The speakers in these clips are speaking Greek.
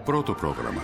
Πρώτο πρόγραμμα.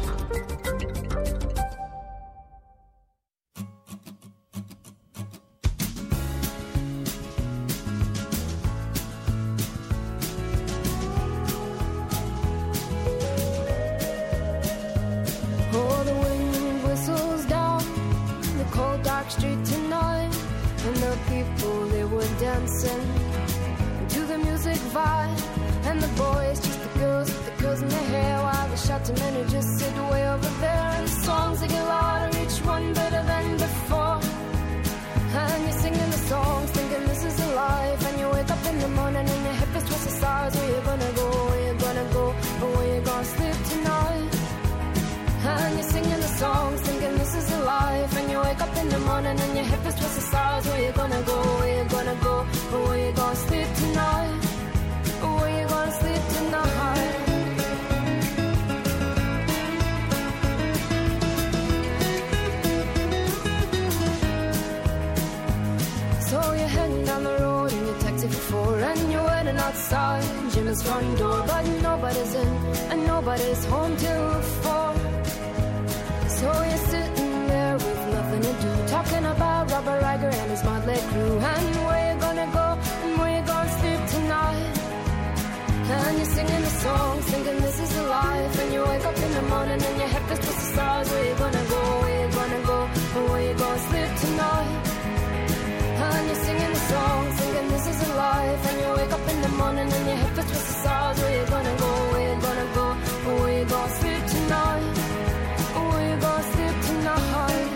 Front door, but nobody's in and nobody's home till 4. So you're sitting there with nothing to do, talking about Robert Riger and his motley crew, and where you gonna go and where you gonna sleep tonight. And you're singing the songs, thinking this is a life. And you wake up in the morning and your head feels towards the stars. Where you gonna go? Where you gonna go? And where you gonna sleep tonight? And you're singing the songs, thinking this is a life. And you wake up in the morning and your head feels towards the stars. Where you gonna go? Where you gonna go? And where you gonna sleep tonight? And where you gonna sleep tonight?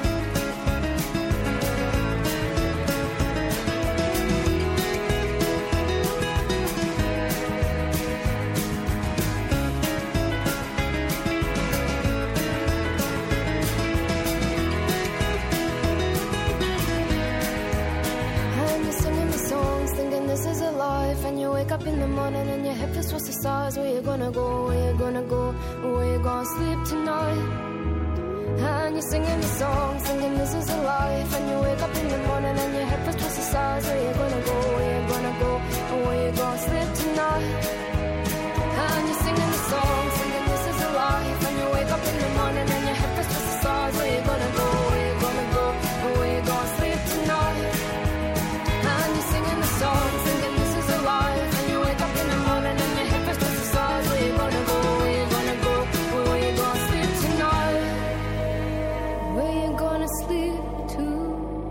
This is a life, and you wake up in the morning and your head feels towards the stars. Where you gonna go? Where you gonna go? Where you gonna sleep tonight? And you're singing the song, singing this is a life. And you wake up in the morning and your head feels towards the stars. Where you gonna go? Where you gonna go? Where you gonna sleep tonight? And you're singing the song, singing this is a life. And you wake up in the morning and your head feels towards the stars. Where you gonna go? Where you gonna go? Where you gonna sleep tonight? And you're singing the song, singing this is a life. And you wake up in the morning and your head feels towards the stars. Where you gonna go? Where you gonna go? Where you gonna sleep tonight? Where you gonna sleep tonight?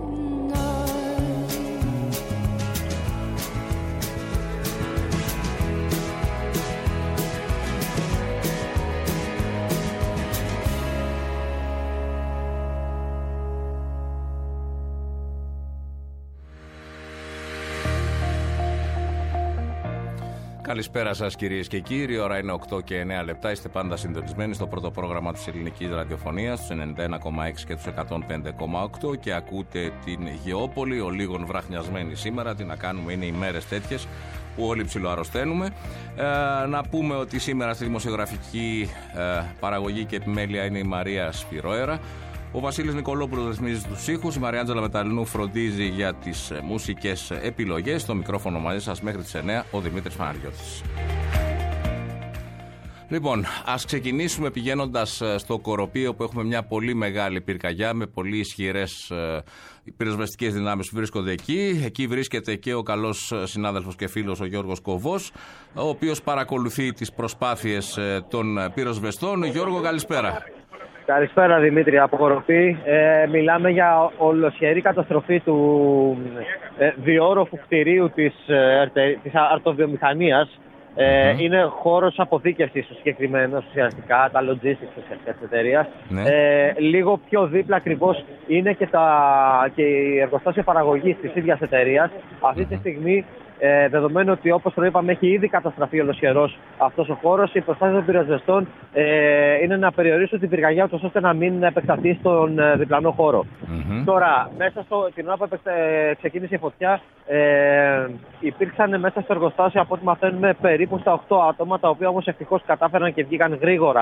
Καλησπέρα σας κυρίες και κύριοι, η ώρα είναι 8 και 9 λεπτά, είστε πάντα συντονισμένοι στο πρώτο πρόγραμμα της ελληνικής ραδιοφωνίας, στους 91,6 και τους 105,8 και ακούτε την Γεώπολη, ο λίγων βραχνιασμένη σήμερα, τι να κάνουμε, είναι οι μέρες τέτοιες που όλοι ψιλοαρρωσταίνουμε. Να πούμε ότι σήμερα στη δημοσιογραφική παραγωγή και επιμέλεια είναι η Μαρία Σπυροέρα. Ο Βασίλης Νικολόπουλος ρυθμίζει τους ήχους, η Μαριάντζελα Μεταλλινού φροντίζει για τις μουσικές επιλογές. Στο μικρόφωνο μαζί σας μέχρι τις 9 ο Δημήτρης Παναγιώτης. Λοιπόν, ας ξεκινήσουμε πηγαίνοντας στο Κοροπείο, που έχουμε μια πολύ μεγάλη πυρκαγιά με πολύ ισχυρές πυροσβεστικές δυνάμεις που βρίσκονται εκεί. Εκεί βρίσκεται και ο καλός συνάδελφος και φίλος ο Γιώργος Κοβός, ο οποίος παρακολουθεί τις προσπάθειες των πυροσβεστών. Γιώργο, καλησπέρα. Καλησπέρα Δημήτρη, από Κοροπή. Μιλάμε για ολοσχερή καταστροφή του διόροφου κτηρίου της αρτοβιομηχανίας. Είναι χώρος αποθήκευσης συγκεκριμένος ουσιαστικά, τα logistics της εταιρείας. Λίγο πιο δίπλα ακριβώς είναι και η εργοστάσια παραγωγής της ίδιας εταιρείας. Αυτή τη στιγμή, δεδομένου ότι όπως προείπαμε έχει ήδη καταστραφεί ολοσχερός αυτός ο χώρος, οι προσπάθειες των πυροσβεστών είναι να περιορίσουν την πυρκαγιά τους ώστε να μην επεκταθεί στον διπλανό χώρο. Τώρα, μέσα την ώρα που ξεκίνησε η φωτιά, υπήρξαν μέσα στο εργοστάσιο, από ό,τι μαθαίνουμε, περίπου στα 8 άτομα, τα οποία όμως ευτυχώς κατάφεραν και βγήκαν γρήγορα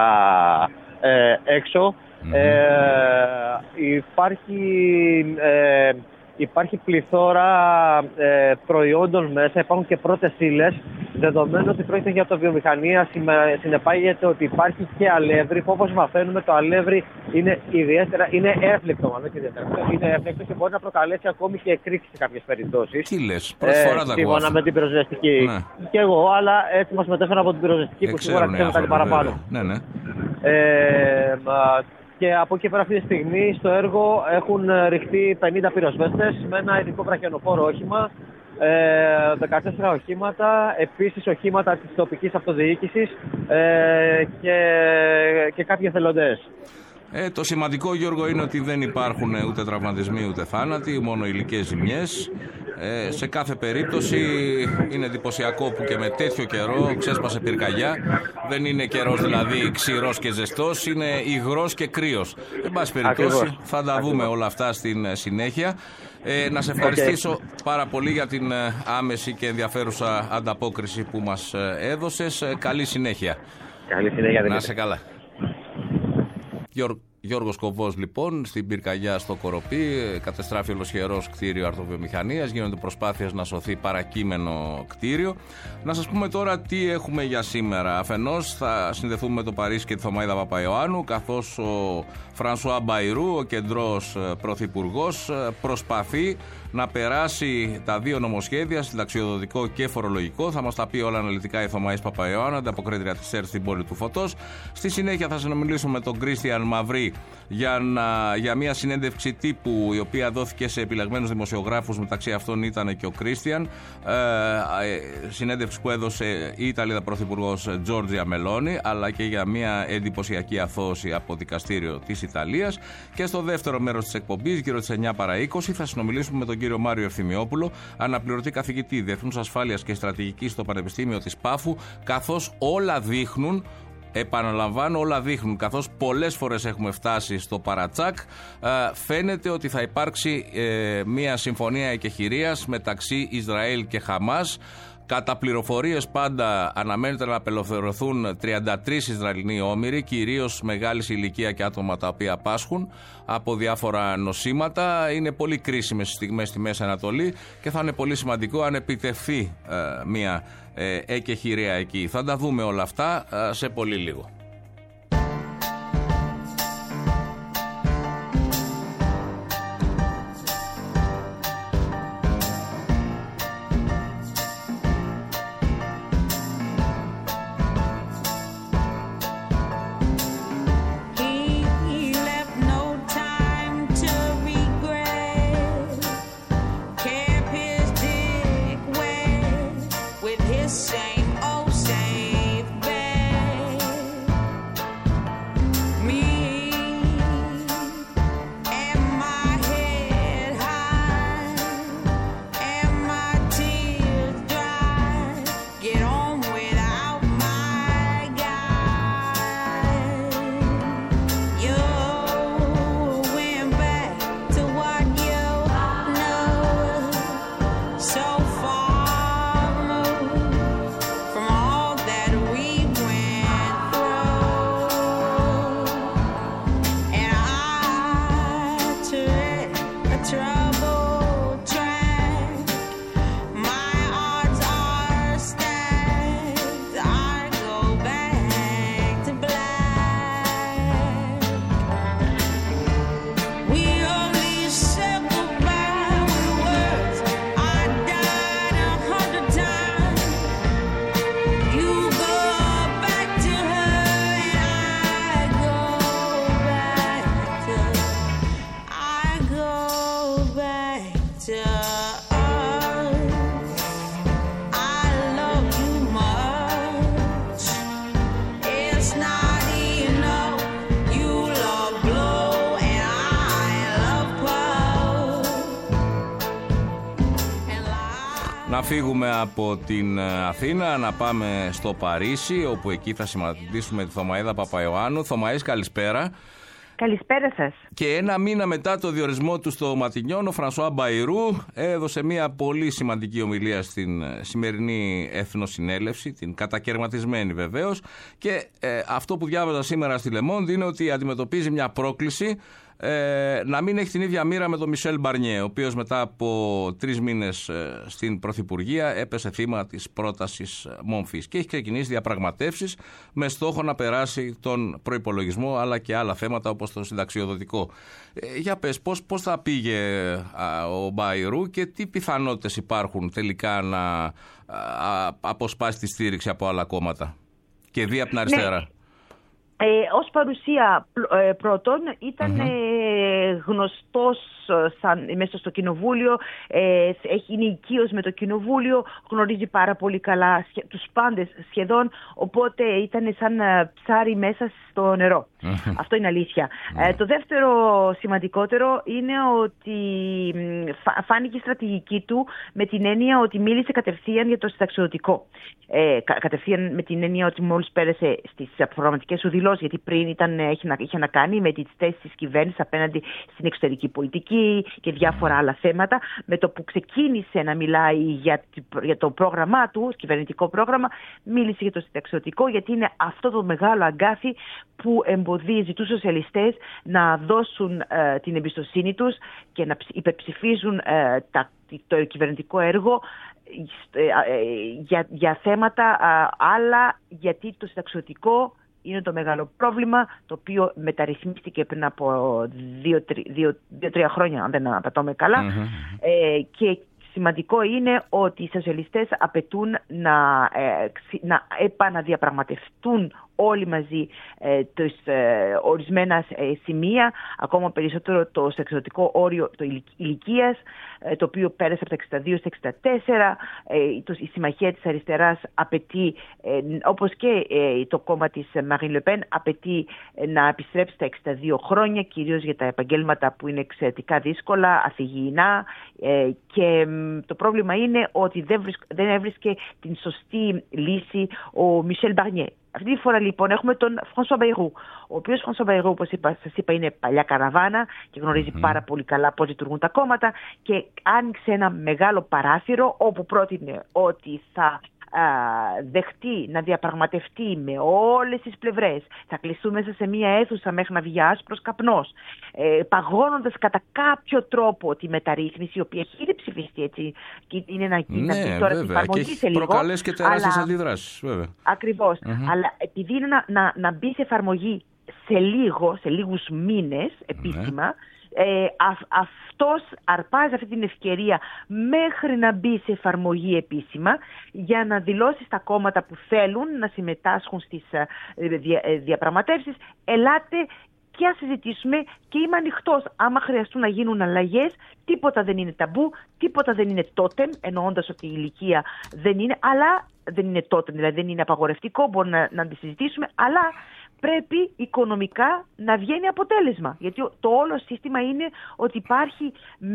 έξω. Υπάρχει υπάρχει πληθώρα προϊόντων μέσα, υπάρχουν και πρώτες ύλες. Δεδομένου ότι πρόκειται για αυτοβιομηχανία, συνεπάγεται ότι υπάρχει και αλεύρι, που όπως μαθαίνουμε το αλεύρι είναι έφλεκτο, είναι έφλεκτο και μπορεί να προκαλέσει ακόμη και εκρήξη σε κάποιες περιπτώσεις. Τι λες, πρώτη φορά τα ακούω. Σύμφωνα με την πυροσβεστική. Ναι. Και εγώ, αλλά έτσι μας μετέφεραν από την πυροσβεστική που σίγουρα ξέρουν κάτι παραπάνω. Ναι. Και από εκεί πέρα αυτή τη στιγμή στο έργο έχουν ρηχτεί 50 πυροσβέστες με ένα ειδικό βραχιονοφόρο όχημα, 14 οχήματα, επίσης οχήματα της τοπικής αυτοδιοίκησης και κάποιοι εθελοντές. Το σημαντικό, Γιώργο, είναι ότι δεν υπάρχουν ούτε τραυματισμοί ούτε θάνατοι, μόνο υλικές ζημιές. Σε κάθε περίπτωση είναι εντυπωσιακό που και με τέτοιο καιρό ξέσπασε πυρκαγιά. Δεν είναι καιρός δηλαδή ξηρός και ζεστός, είναι υγρός και κρύος. Εν πάση περιπτώσει θα τα δούμε όλα αυτά στην συνέχεια. Να σε ευχαριστήσω πάρα πολύ για την άμεση και ενδιαφέρουσα ανταπόκριση που μας έδωσες. Καλή συνέχεια. Καλή συνέχεια. Να σε καλά. Γιώργος Κοβός λοιπόν, στην πυρκαγιά στο Κοροπή, κατεστράφει ολοσχερός κτίριο αρτοβιομηχανίας, γίνονται προσπάθειες να σωθεί παρακείμενο κτίριο. Να σας πούμε τώρα τι έχουμε για σήμερα. Αφενός θα συνδεθούμε με το Παρίσι και τη Θωμαΐδα Παπαϊωάννου, καθώς ο Φρανσουά Μπαϊρού, ο κεντρός πρωθυπουργός, προσπαθεί να περάσει τα δύο νομοσχέδια, συνταξιοδοτικό και φορολογικό. Θα μας τα πει όλα αναλυτικά η Θωμαΐς Παπαϊωάννου, ανταποκρίτρια της ΕΡΤ στην πόλη του Φωτός. Στη συνέχεια θα συνομιλήσουμε με τον Κρίστιαν Μαυρί για μια συνέντευξη τύπου, η οποία δόθηκε σε επιλεγμένους δημοσιογράφους, μεταξύ αυτών ήταν και ο Κρίστιαν. Συνέντευξη που έδωσε η Ιταλίδα πρωθυπουργός Τζόρτζια Μελόνι, αλλά και για μια εντυπωσιακή αθώωση από δικαστήριο της Ιταλίας. Και στο δεύτερο μέρος της εκπομπής, γύρω στις 9 παρά 20, θα συνομιλήσουμε με τον κύριο Μάριο Ευθυμιόπουλο, αναπληρωτή καθηγητή Διεθνούς Ασφάλειας και Στρατηγικής στο Πανεπιστήμιο της Πάφου, καθώς όλα δείχνουν. Επαναλαμβάνω, όλα δείχνουν, καθώς πολλές φορές έχουμε φτάσει στο παρατσάκ, φαίνεται ότι θα υπάρξει μια συμφωνία εκεχηρίας μεταξύ Ισραήλ και Χαμάς. Κατά πληροφορίες πάντα αναμένεται να απελευθερωθούν 33 Ισραηλινοί όμηροι, κυρίως μεγάλης ηλικία και άτομα τα οποία πάσχουν από διάφορα νοσήματα. Είναι πολύ κρίσιμες στιγμές στη Μέση Ανατολή και θα είναι πολύ σημαντικό αν επιτευχθεί μια εκεχηρία εκεί. Θα τα δούμε όλα αυτά σε πολύ λίγο. Να φύγουμε από την Αθήνα, να πάμε στο Παρίσι, όπου εκεί θα συναντήσουμε τη Θωμαΐδα Παπαϊωάννου. Θωμαΐς, καλησπέρα. Καλησπέρα σας. Και ένα μήνα μετά το διορισμό του στο Ματινιόν, ο Φρανσουά Μπαϊρού έδωσε μια πολύ σημαντική ομιλία στην σημερινή Εθνοσυνέλευση, την κατακαιρματισμένη βεβαίως. Και αυτό που διάβαζα σήμερα στη Le Monde είναι ότι αντιμετωπίζει μια πρόκληση να μην έχει την ίδια μοίρα με τον Μισελ Μπαρνιέ, ο οποίος μετά από 3 μήνες στην Πρωθυπουργία έπεσε θύμα της πρότασης μόμφης και έχει ξεκινήσει διαπραγματεύσεις με στόχο να περάσει τον προϋπολογισμό αλλά και άλλα θέματα όπως το συνταξιοδοτικό. Για πες, πώς θα πήγε ο Μπαϊρού και τι πιθανότητες υπάρχουν τελικά να αποσπάσει τη στήριξη από άλλα κόμματα και δει από την αριστερά? Ναι. Ως παρουσία πρώτον ήταν γνωστός μέσα στο κοινοβούλιο, είναι οικείος με το κοινοβούλιο, γνωρίζει πάρα πολύ καλά τους πάντες σχεδόν, οπότε ήταν σαν ψάρι μέσα στο νερό. Αυτό είναι αλήθεια. Το δεύτερο σημαντικότερο είναι ότι φάνηκε η στρατηγική του με την έννοια ότι μίλησε κατευθείαν για το συνταξιοδοτικό. Κατευθείαν με την έννοια ότι μόλις πέρασε στις προγραμματικές σου δηλώσεις, γιατί πριν είχε να κάνει με τις θέσεις της κυβέρνησης απέναντι στην εξωτερική πολιτική και διάφορα άλλα θέματα. Με το που ξεκίνησε να μιλάει για το πρόγραμμά του, κυβερνητικό πρόγραμμα, μίλησε για το συνταξιοδοτικό, γιατί είναι αυτό το μεγάλο αγκάθι που εμποδίζει τους σοσιαλιστές να δώσουν την εμπιστοσύνη τους και να υπερψηφίζουν το κυβερνητικό έργο για θέματα άλλα, γιατί το συνταξιοδοτικό είναι το μεγάλο πρόβλημα, το οποίο μεταρρυθμίστηκε πριν από 2-3 χρόνια, αν δεν απατώμε καλά. Και σημαντικό είναι ότι οι σοσιαλιστές απαιτούν να επαναδιαπραγματευτούν όλοι μαζί ορισμένα σημεία, ακόμα περισσότερο το συνταξιοδοτικό όριο ηλικίας, το οποίο πέρασε από τα 62 στα 64. Η Συμμαχία της Αριστεράς απαιτεί, όπως και το κόμμα της Μαρίν Λε Πεν, απαιτεί να επιστρέψει στα 62 χρόνια, κυρίως για τα επαγγέλματα που είναι εξαιρετικά δύσκολα, αφηγηινά, και το πρόβλημα είναι ότι δεν έβρισκε την σωστή λύση ο Μισελ Μπαρνιέ. Αυτή τη φορά λοιπόν έχουμε τον Φρανσουά Μπαϊρού, ο οποίος Φρανσουά Μπαϊρού, όπως σας είπα, είναι παλιά καραβάνα και γνωρίζει πάρα πολύ καλά πώς λειτουργούν τα κόμματα, και άνοιξε ένα μεγάλο παράθυρο όπου πρότεινε ότι θα δεχτεί να διαπραγματευτεί με όλες τις πλευρές. Θα κλειστούν μέσα σε μία αίθουσα μέχρι να βγει άσπρος καπνός, παγώνοντας κατά κάποιο τρόπο τη μεταρρύθμιση, η οποία έχει ήδη ψηφιστεί, έτσι, και είναι να μπει τώρα στην εφαρμογή σε λίγο. Προκαλέσει και τεράστιες αντιδράσεις, βέβαια. Ακριβώς. Αλλά επειδή είναι να μπει σε εφαρμογή σε λίγους μήνες επίσημα, αυτός αρπάζει αυτή την ευκαιρία μέχρι να μπει σε εφαρμογή επίσημα, για να δηλώσει στα κόμματα που θέλουν να συμμετάσχουν στις διαπραγματεύσεις, ελάτε και ας συζητήσουμε, και είμαι ανοιχτός. Άμα χρειαστούν να γίνουν αλλαγές, τίποτα δεν είναι ταμπού, τίποτα δεν είναι τότεμ, εννοώντας ότι η ηλικία δεν είναι, αλλά δεν είναι τότεμ, δηλαδή δεν είναι απαγορευτικό, μπορούμε να αντισυζητήσουμε, αλλά πρέπει οικονομικά να βγαίνει αποτέλεσμα. Γιατί το όλο σύστημα είναι ότι υπάρχει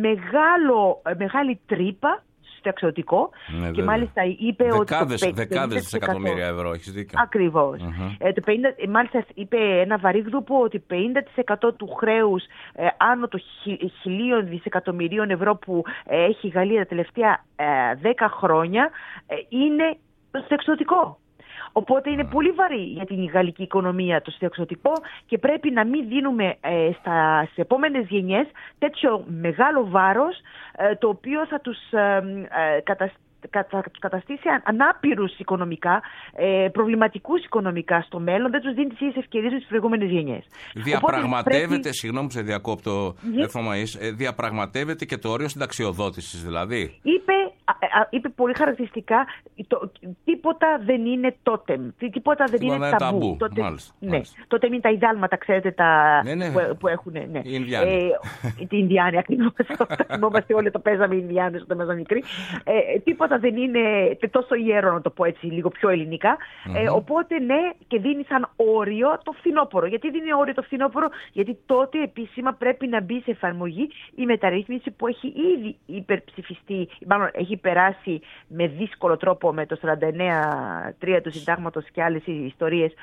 μεγάλη τρύπα στο συνταξιοδοτικό, και μάλιστα είπε δεκάδες δισεκατομμύρια ευρώ, έχεις δίκιο. Ακριβώς. Μάλιστα είπε ένα βαρύγδουπο ότι 50% του χρέους άνω των 1.000 δισεκατομμυρίων ευρώ που έχει η Γαλλία τα τελευταία 10 χρόνια είναι το συνταξιοδοτικό. Οπότε είναι πολύ βαρύ για την γαλλική οικονομία το συνταξιοδοτικό, και πρέπει να μην δίνουμε στις επόμενες γενιές τέτοιο μεγάλο βάρος, το οποίο θα τους καταστήσει ανάπηρους οικονομικά, προβληματικούς οικονομικά στο μέλλον, δεν τους δίνει τις ίδιες ευκαιρίες με τις προηγούμενες γενιές. Διαπραγματεύεται, συγγνώμη που σε διακόπτω, διαπραγματεύεται και το όριο συνταξιοδότησης, δηλαδή. Είπε πολύ χαρακτηριστικά, τίποτα δεν είναι τότεμ, τίποτα δεν είναι ταμπού. Τότε είναι τα ιδάλματα, ξέρετε, που έχουν. Οι Ινδιάνοι. Οι Ινδιάνοι, ακριβώς. Θυμόμαστε όλοι, το παίζαμε οι Ινδιάνοι όταν ήμασταν μικροί. Τίποτα δεν είναι τόσο ιερό, να το πω έτσι λίγο πιο ελληνικά. Οπότε ναι, και δίνει σαν όριο το φθινόπωρο. Γιατί δίνει όριο το φθινόπωρο? Γιατί τότε επίσημα πρέπει να μπει σε εφαρμογή η μεταρρύθμιση που έχει ήδη υπερψηφιστεί, μάλλον έχει έχει περάσει με δύσκολο τρόπο με το 49-3 του συντάγματος και άλλες ιστορίες,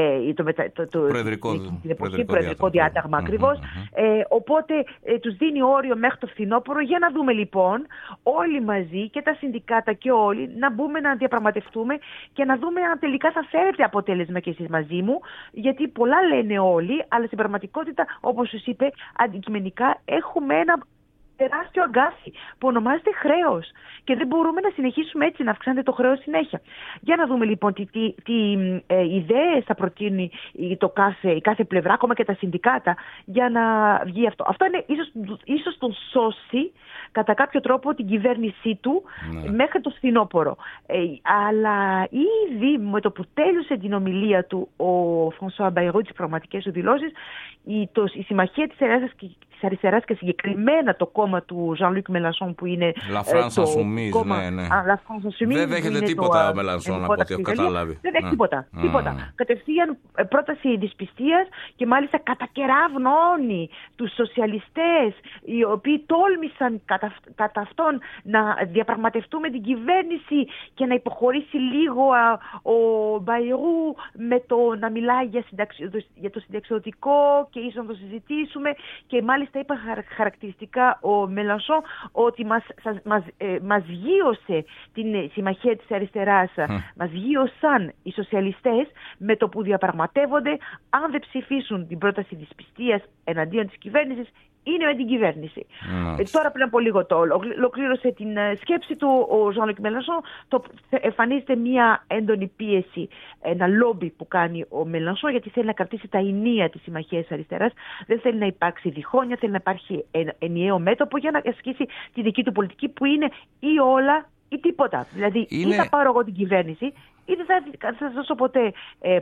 την εποχή προεδρικό διάταγμα ακριβώς. Οπότε τους δίνει όριο μέχρι το φθινόπωρο για να δούμε λοιπόν όλοι μαζί και τα συνδικάτα και όλοι να μπούμε να διαπραγματευτούμε και να δούμε αν τελικά θα φέρετε αποτέλεσμα και εσείς μαζί μου, γιατί πολλά λένε όλοι, αλλά στην πραγματικότητα, όπως σας είπε, αντικειμενικά έχουμε ένα τεράστιο αγκάθι που ονομάζεται χρέος και δεν μπορούμε να συνεχίσουμε έτσι να αυξάνεται το χρέος συνέχεια. Για να δούμε λοιπόν τι ιδέες θα προτείνει η κάθε πλευρά, ακόμα και τα συνδικάτα, για να βγει αυτό. Αυτό είναι ίσως τον σώσει κατά κάποιο τρόπο την κυβέρνησή του μέχρι το φθινόπωρο. Αλλά ήδη με το που τέλειωσε την ομιλία του ο Φρανσουά Μπαϊρού, τις πραγματικές του δηλώσεις, η συμμαχία της αριστεράς και συγκεκριμένα το κόμμα του Jean-Luc Mélenchon που είναι το κόμμα... Δεν δέχεται τίποτα ο Mélenchon από ό,τι έχω καταλάβει. Δεν δέχεται τίποτα. Κατευθείαν πρόταση δυσπιστίας και μάλιστα κατακεραυνώνει τους σοσιαλιστές οι οποίοι τόλμησαν κατά αυτόν να διαπραγματευτούν με την κυβέρνηση και να υποχωρήσει λίγο ο Μπαϊρού με το να μιλάει για το συνταξιοδοτικό και ίσως να το συζητήσουμε, και μάλιστα είπε χαρακτηριστικά ο Mélenchon ότι μας γείωσε την συμμαχία της αριστεράς, μας γείωσαν οι σοσιαλιστές με το που διαπραγματεύονται, αν δεν ψηφίσουν την πρόταση της πιστείας εναντίον της κυβέρνησης, είναι με την κυβέρνηση. Τώρα πριν από λίγο το ολοκλήρωσε την σκέψη του ο Jean-Luc Mélenchon. Εμφανίζεται μια έντονη πίεση, ένα λόμπι που κάνει ο Mélenchon, γιατί θέλει να κρατήσει τα ηνία της συμμαχίας αριστεράς. Δεν θέλει να υπάρξει διχόνοια, θέλει να υπάρχει ενιαίο μέτωπο για να ασκήσει τη δική του πολιτική, που είναι ή όλα ή τίποτα. Δηλαδή ή θα πάρω εγώ την κυβέρνηση, ή δεν θα σας δώσω ποτέ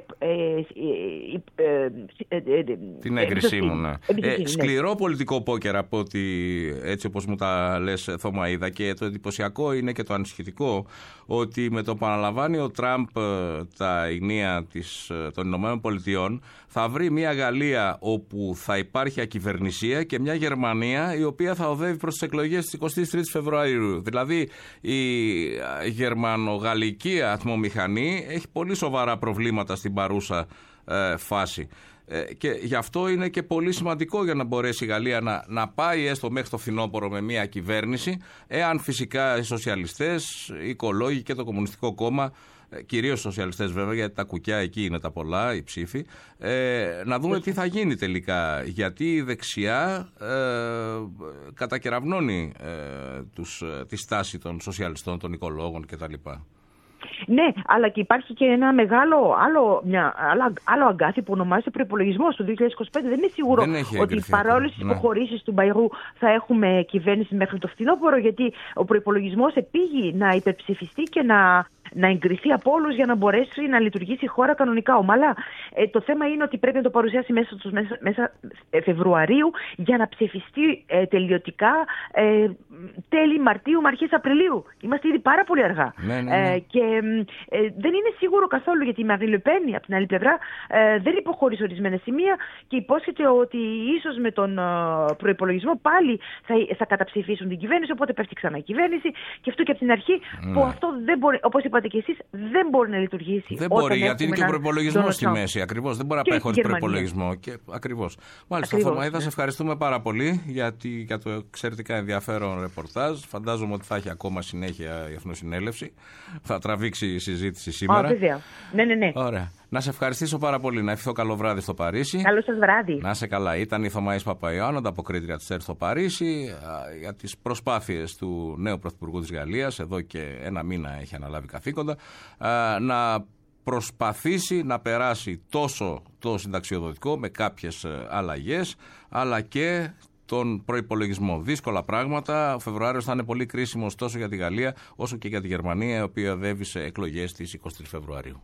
την έγκρισή μου. Ναι. Σκληρό πολιτικό πόκερ από ότι, έτσι όπως μου τα λες, Θωμαΐδα, και το εντυπωσιακό είναι και το ανησυχητικό ότι με το που αναλαμβάνει ο Τραμπ τα ηνία των Ηνωμένων Πολιτειών, θα βρει μια Γαλλία όπου θα υπάρχει ακυβερνησία και μια Γερμανία η οποία θα οδεύει προς τις εκλογές της 23ης Φεβρουαρίου. Δηλαδή η γερμανογαλλική ατμομηχανή έχει πολύ σοβαρά προβλήματα στην παρούσα φάση. Και γι' αυτό είναι και πολύ σημαντικό για να μπορέσει η Γαλλία να πάει έστω μέχρι το φθινόπωρο με μια κυβέρνηση, εάν φυσικά οι σοσιαλιστές, οι οικολόγοι και το Κομμουνιστικό Κόμμα, κυρίως οι σοσιαλιστές βέβαια, γιατί τα κουκιά εκεί είναι τα πολλά, οι ψήφοι, να δούμε τι θα γίνει τελικά, γιατί η δεξιά κατακεραυνώνει τη στάση των σοσιαλιστών, των οικολόγων κτλ. Ναι, αλλά και υπάρχει και ένα μεγάλο άλλο αγκάθι που ονομάζεται προϋπολογισμός του 2025. Δεν είναι σίγουρο ότι παρόλες τις υποχωρήσεις του Μπαϊρού θα έχουμε κυβέρνηση μέχρι το φθινόπωρο, γιατί ο προϋπολογισμός επήγει να υπερψηφιστεί και να εγκριθεί από όλους για να μπορέσει να λειτουργήσει η χώρα κανονικά, ομαλά. Το θέμα είναι ότι πρέπει να το παρουσιάσει μέσα Φεβρουαρίου για να ψηφιστεί τελειωτικά τέλη Μαρτίου με αρχές Απριλίου. Είμαστε ήδη πάρα πολύ αργά. Ναι. Και δεν είναι σίγουρο καθόλου, γιατί η Μαρίν Λε Πεν από την άλλη πλευρά δεν υποχωρεί ορισμένα σημεία και υπόσχεται ότι ίσως με τον προϋπολογισμό πάλι θα καταψηφίσουν την κυβέρνηση, οπότε πέφτει ξανά η κυβέρνηση, και αυτό και από την αρχή, που αυτό δεν μπορεί, όπως είπατε και εσείς, δεν μπορεί να λειτουργήσει. Δεν μπορεί, γιατί είναι και ο προϋπολογισμός στη μέση. Ακριβώς. Δεν μπορεί να πάει χωρίς προϋπολογισμό. Ακριβώς. Μάλιστα, Θωμαΐδα, σε ευχαριστούμε πάρα πολύ για το εξαιρετικά ενδιαφέρον ρεπορτάζ. Φαντάζομαι ότι θα έχει ακόμα συνέχεια η Εθνοσυνέλευση. Θα τραβήξει η συζήτηση σήμερα. Ναι. Ωραία. Να σε ευχαριστήσω πάρα πολύ. Να ευχηθώ καλό βράδυ στο Παρίσι. Καλό σας βράδυ. Να σε καλά. Ήταν η Θωμαΐς Παπαϊωάννου, ανταποκρίτρια της ΕΡΤ στο Παρίσι, για τις προσπάθειες του νέου Πρωθυπουργού της Γαλλίας, εδώ και ένα μήνα έχει αναλάβει καθήκοντα, να προσπαθήσει να περάσει τόσο το συνταξιοδοτικό με κάποιες αλλαγές, αλλά και τον προϋπολογισμό. Δύσκολα πράγματα. Ο Φεβρουάριος θα είναι πολύ κρίσιμος τόσο για τη Γαλλία όσο και για τη Γερμανία, η οποία οδεύει σε εκλογές της 23 Φεβρουαρίου.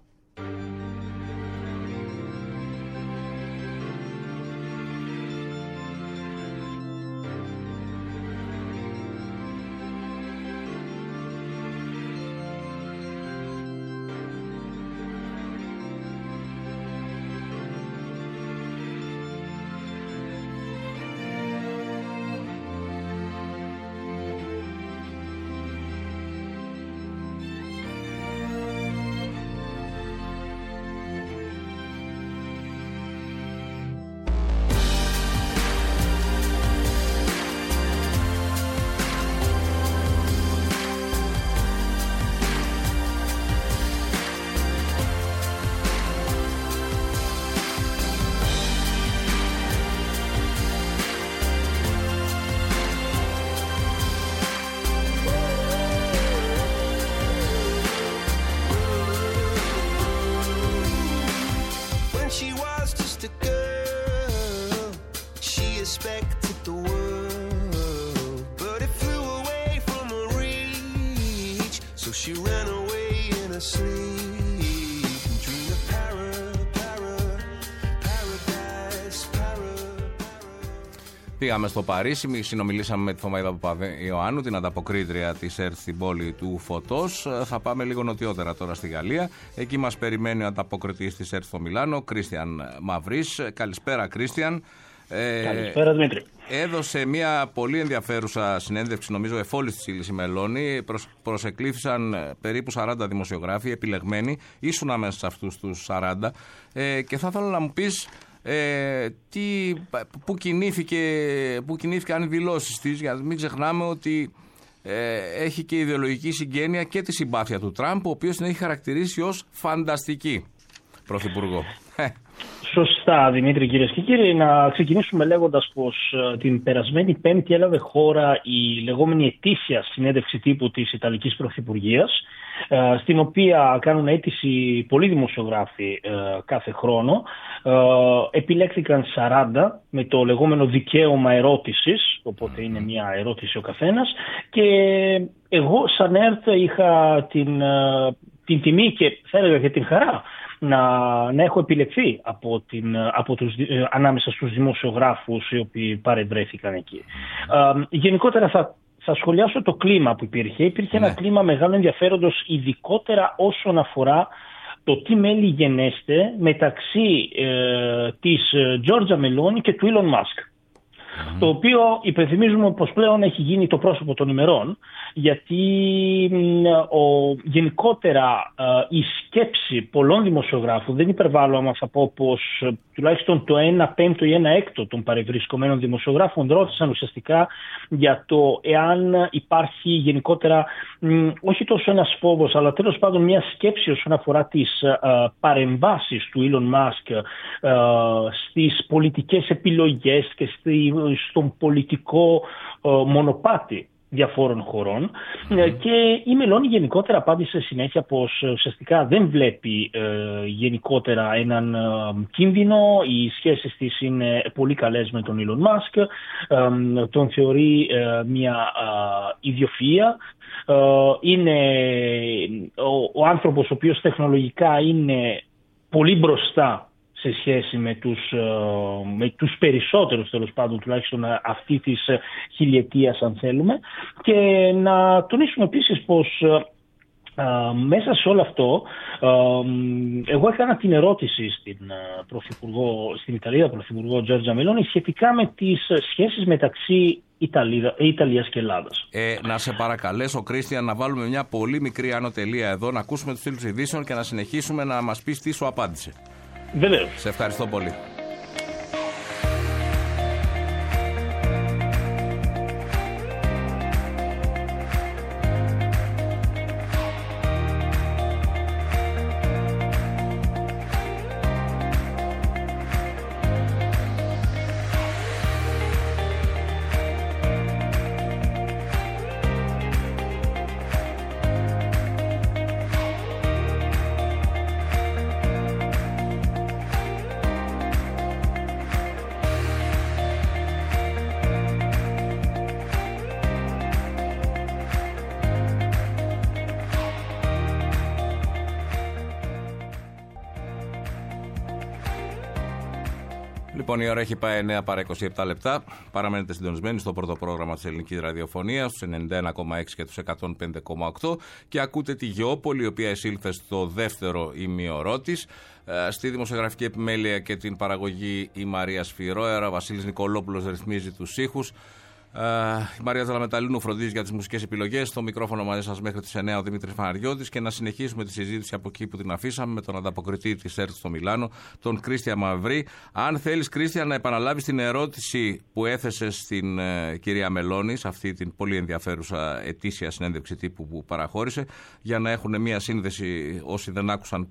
respected the world, but it flew away from her reach. So she ran away in her sleep and dreamed of paradise. Πήγαμε στο Παρίσι, συνομιλήσαμε με τη Θωμαίδα Παπαϊωάννου, την ανταποκρίτρια της ΕΡΤ στην πόλη του Φωτός. Θα πάμε λίγο νοτιότερα τώρα στη Γαλλία. Εκεί μας περιμένει ο ανταποκριτής της ΕΡΤ στο Μιλάνο, Κρίστιαν Μαυρής. Καλησπέρα, Κρίστιαν. Καλησπέρα, Δημήτρη. Έδωσε μια πολύ ενδιαφέρουσα συνέντευξη, νομίζω, εφόλης της ύλης η Μελώνη. Προσεκλήθησαν περίπου 40 δημοσιογράφοι επιλεγμένοι. Ήσουν μέσα σε αυτούς τους 40. Και θα ήθελα να μου πεις πού κινήθηκαν οι δηλώσεις της, γιατί μην ξεχνάμε ότι έχει και ιδεολογική συγγένεια και τη συμπάθεια του Τραμπ, ο οποίος την έχει χαρακτηρίσει ως φανταστική πρωθυπουργό. Σωστά, Δημήτρη, κυρίες και κύριοι. Να ξεκινήσουμε λέγοντας πως την περασμένη Πέμπτη έλαβε χώρα η λεγόμενη ετήσια συνέντευξη τύπου της Ιταλικής Πρωθυπουργίας, στην οποία κάνουν αίτηση πολλοί δημοσιογράφοι κάθε χρόνο. Επιλέχθηκαν 40 με το λεγόμενο δικαίωμα ερώτησης, οπότε είναι μια ερώτηση ο καθένας, και εγώ σαν ΕΡΤ είχα την τιμή και θα έλεγα και την χαρά να έχω επιλεχθεί ανάμεσα στους δημοσιογράφους οι οποίοι παρευρέθηκαν εκεί. Γενικότερα θα σχολιάσω το κλίμα που υπήρχε. Υπήρχε ένα κλίμα μεγάλο ενδιαφέροντος, ειδικότερα όσον αφορά το τι μέλη γενέστε μεταξύ της Τζόρτζα Μελώνη και του Elon Musk. Το οποίο υπενθυμίζουμε πως πλέον έχει γίνει το πρόσωπο των ημερών, γιατί γενικότερα η σκέψη πολλών δημοσιογράφων, δεν υπερβάλλω άμα θα πω πως τουλάχιστον το 1/5 ή 1/6 των παρευρισκομένων δημοσιογράφων ρώτησαν ουσιαστικά για το εάν υπάρχει γενικότερα όχι τόσο ένας φόβος, αλλά τέλος πάντων μια σκέψη όσον αφορά τις παρεμβάσεις του Elon Musk στις πολιτικές επιλογές και στον πολιτικό μονοπάτι διαφόρων χωρών. Και η Μελώνη γενικότερα απάντησε συνέχεια πως ουσιαστικά δεν βλέπει γενικότερα έναν κίνδυνο. Οι σχέσεις της είναι πολύ καλές με τον Elon Musk. Τον θεωρεί μια ιδιοφυΐα. Είναι ο άνθρωπος ο οποίος τεχνολογικά είναι πολύ μπροστά σε σχέση με τους περισσότερους, τέλος πάντων, τουλάχιστον αυτή της χιλιετίας αν θέλουμε. Και να τονίσουμε επίσης πως μέσα σε όλο αυτό εγώ έκανα την ερώτηση στην Ιταλία πρωθυπουργό Τζόρτζα Μελώνη σχετικά με τις σχέσεις μεταξύ Ιταλίας και Ελλάδας. Να σε παρακαλέσω, Κρίστιαν, να βάλουμε μια πολύ μικρή άνω τελεία εδώ, να ακούσουμε τους τίτλους ειδήσεων και να συνεχίσουμε να μας πεις τι σου απάντησε. Βεβαίως. Σε ευχαριστώ πολύ. Λοιπόν, η ώρα έχει πάει 9 παρά 27 λεπτά. Παραμένετε συντονισμένοι στο πρώτο πρόγραμμα της ελληνικής ραδιοφωνίας, στους 91,6 και τους 105,8, και ακούτε τη Γεώπολη, η οποία εισήλθε στο δεύτερο ημίωρό της. Στη δημοσιογραφική επιμέλεια και την παραγωγή η Μαρία Σφυρόερα, ο Βασίλης Νικολόπουλος ρυθμίζει τους ήχους. Η Μαρία Ζαλαμεταλίνου φροντίζει για τις μουσικές επιλογές. Στο μικρόφωνο μαζί σας μέχρι τις 9 ο Δημήτρης Παναγιώτης, και να συνεχίσουμε τη συζήτηση από εκεί που την αφήσαμε με τον ανταποκριτή της ΕΡΤ στο Μιλάνο, τον Κρίστιαν Μαυρή. Αν θέλεις, Κρίστιαν, να επαναλάβεις την ερώτηση που έθεσες στην κυρία Μελώνη, σε αυτή την πολύ ενδιαφέρουσα ετήσια συνέντευξη τύπου που παραχώρησε, για να έχουν μια σύνδεση όσοι δεν άκουσαν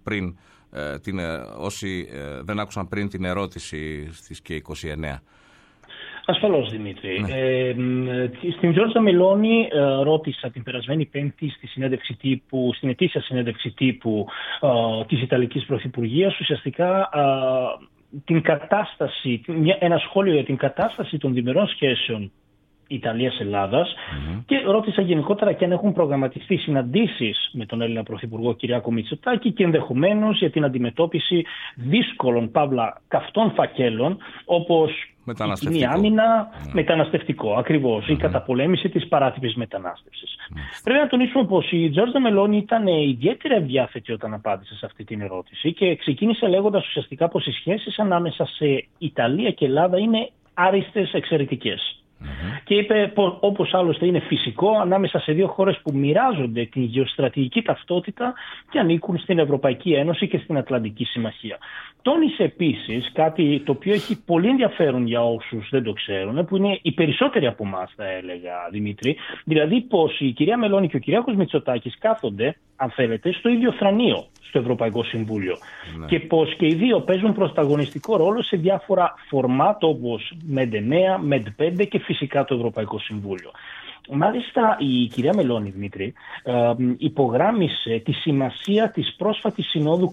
πριν την ερώτηση στις και 29. Ασφαλώς, Δημήτρη. Στην Τζόρτζα Μελώνη ρώτησα την περασμένη Πέμπτη στην ετήσια συνέντευξη τύπου της Ιταλικής Πρωθυπουργίας ουσιαστικά την κατάσταση, ένα σχόλιο για την κατάσταση των διμερών σχέσεων Ιταλίας-Ελλάδας και ρώτησα γενικότερα και αν έχουν προγραμματιστεί συναντήσεις με τον Έλληνα Πρωθυπουργό Κυριάκο Μητσοτάκη και ενδεχομένως για την αντιμετώπιση δύσκολων παύλα καυτών φακέλων όπως η κοινή άμυνα, μεταναστευτικό, ακριβώς, η καταπολέμηση της παράτυπης μετανάστευσης. Πρέπει να τονίσουμε πως η Τζόρτζα Μελόνι ήταν ιδιαίτερα ευδιάθετη όταν απάντησε σε αυτή την ερώτηση και ξεκίνησε λέγοντας ουσιαστικά πως οι σχέσεις ανάμεσα σε Ιταλία και Ελλάδα είναι άριστες, εξαιρετικές. Και είπε, όπως άλλωστε είναι φυσικό, ανάμεσα σε δύο χώρες που μοιράζονται την γεωστρατηγική ταυτότητα και ανήκουν στην Ευρωπαϊκή Ένωση και στην Ατλαντική Συμμαχία. Τόνισε επίσης κάτι το οποίο έχει πολύ ενδιαφέρον για όσους δεν το ξέρουν, που είναι οι περισσότεροι από εμάς, θα έλεγα, Δημήτρη, δηλαδή πως η κυρία Μελώνη και ο Κυριάκος Μητσοτάκης κάθονται, αν θέλετε, στο ίδιο θρανείο στο Ευρωπαϊκό Συμβούλιο. Ναι. Και πως και οι δύο παίζουν πρωταγωνιστικό ρόλο σε διάφορα φορμάτ όπως ΜΕΝΤ9, ΜΕΝΤ5 και φυσικά το Ευρωπαϊκό Συμβούλιο. Μάλιστα η κυρία Μελώνη, Δημήτρη, υπογράμμισε τη σημασία της πρόσφατης συνόδου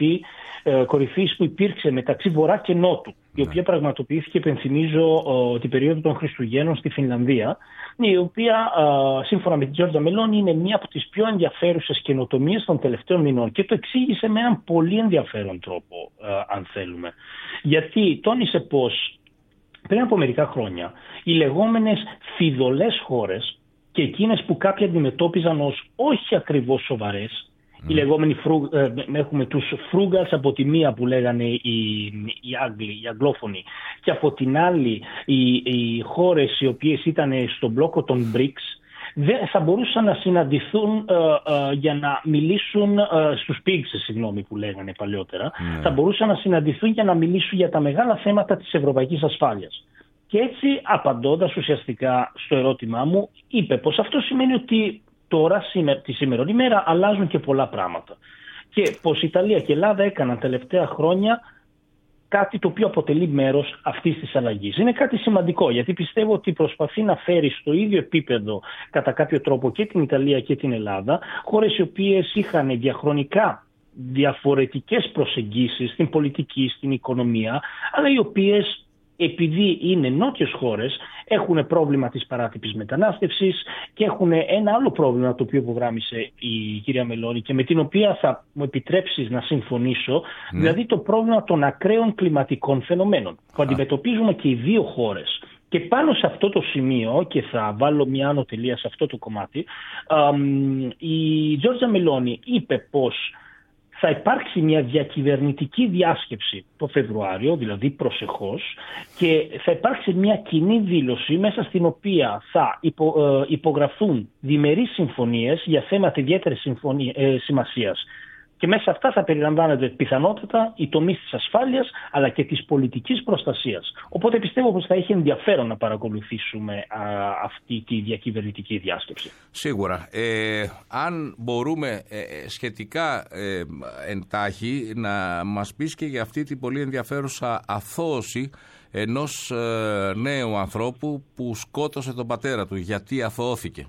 κορυφής που υπήρξε μεταξύ Βορρά και Νότου, η οποία πραγματοποιήθηκε, επενθυμίζω, την περίοδο των Χριστουγέννων στη Φινλανδία, η οποία σύμφωνα με την Τζόρτζα Μελώνη είναι μία από τις πιο ενδιαφέρουσες καινοτομίες των τελευταίων μηνών και το εξήγησε με έναν πολύ ενδιαφέρον τρόπο, αν θέλουμε. Γιατί τόνισε πως πριν από μερικά χρόνια οι λεγόμενες φιδωλές χώρες και εκείνες που κάποιοι αντιμετώπιζαν ως όχι ακριβώς σοβαρές, οι λεγόμενοι έχουμε τους frugals από τη μία που λέγανε οι Άγγλοι, οι Αγγλόφωνοι, και από την άλλη οι χώρες οι οποίες ήταν στον μπλόκο των BRICS, δεν θα μπορούσαν να συναντηθούν για να μιλήσουν στους pigs, που λέγανε παλιότερα, θα μπορούσαν να συναντηθούν για να μιλήσουν για τα μεγάλα θέματα της ευρωπαϊκής ασφάλειας. Και έτσι, απαντώντας ουσιαστικά στο ερώτημά μου, είπε πως αυτό σημαίνει ότι τώρα, τη σήμερον ημέρα, αλλάζουν και πολλά πράγματα. Και πως Ιταλία και Ελλάδα έκαναν τελευταία χρόνια κάτι το οποίο αποτελεί μέρος αυτής της αλλαγής. Είναι κάτι σημαντικό, γιατί πιστεύω ότι προσπαθεί να φέρει στο ίδιο επίπεδο κατά κάποιο τρόπο και την Ιταλία και την Ελλάδα, χώρες οι οποίες είχαν διαχρονικά διαφορετικές προσεγγίσεις στην πολιτική, στην οικονομία, αλλά οι οποίες, επειδή είναι νότιες χώρες, έχουν πρόβλημα της παράτυπης μετανάστευσης και έχουν ένα άλλο πρόβλημα το οποίο υπογράμμισε η κυρία Μελώνη και με την οποία θα μου επιτρέψεις να συμφωνήσω, δηλαδή το πρόβλημα των ακραίων κλιματικών φαινομένων που αντιμετωπίζουμε και οι δύο χώρες. Και πάνω σε αυτό το σημείο, και θα βάλω μια άνω τελεία σε αυτό το κομμάτι, η Τζόρτζα Μελώνη είπε πως θα υπάρξει μια διακυβερνητική διάσκεψη το Φεβρουάριο, δηλαδή προσεχώς, και θα υπάρξει μια κοινή δήλωση μέσα στην οποία θα υπογραφούν διμερείς συμφωνίες για θέματα ιδιαίτερης σημασίας. Και μέσα σε αυτά θα περιλαμβάνονται πιθανότατα οι τομείς της ασφάλειας αλλά και της πολιτικής προστασίας. Οπότε πιστεύω πως θα έχει ενδιαφέρον να παρακολουθήσουμε αυτή τη διακυβερνητική διάσκεψη. Σίγουρα. Αν μπορούμε σχετικά εντάχει να μας πεις και για αυτή την πολύ ενδιαφέρουσα αθώωση ενός νέου ανθρώπου που σκότωσε τον πατέρα του. Γιατί αθώθηκε?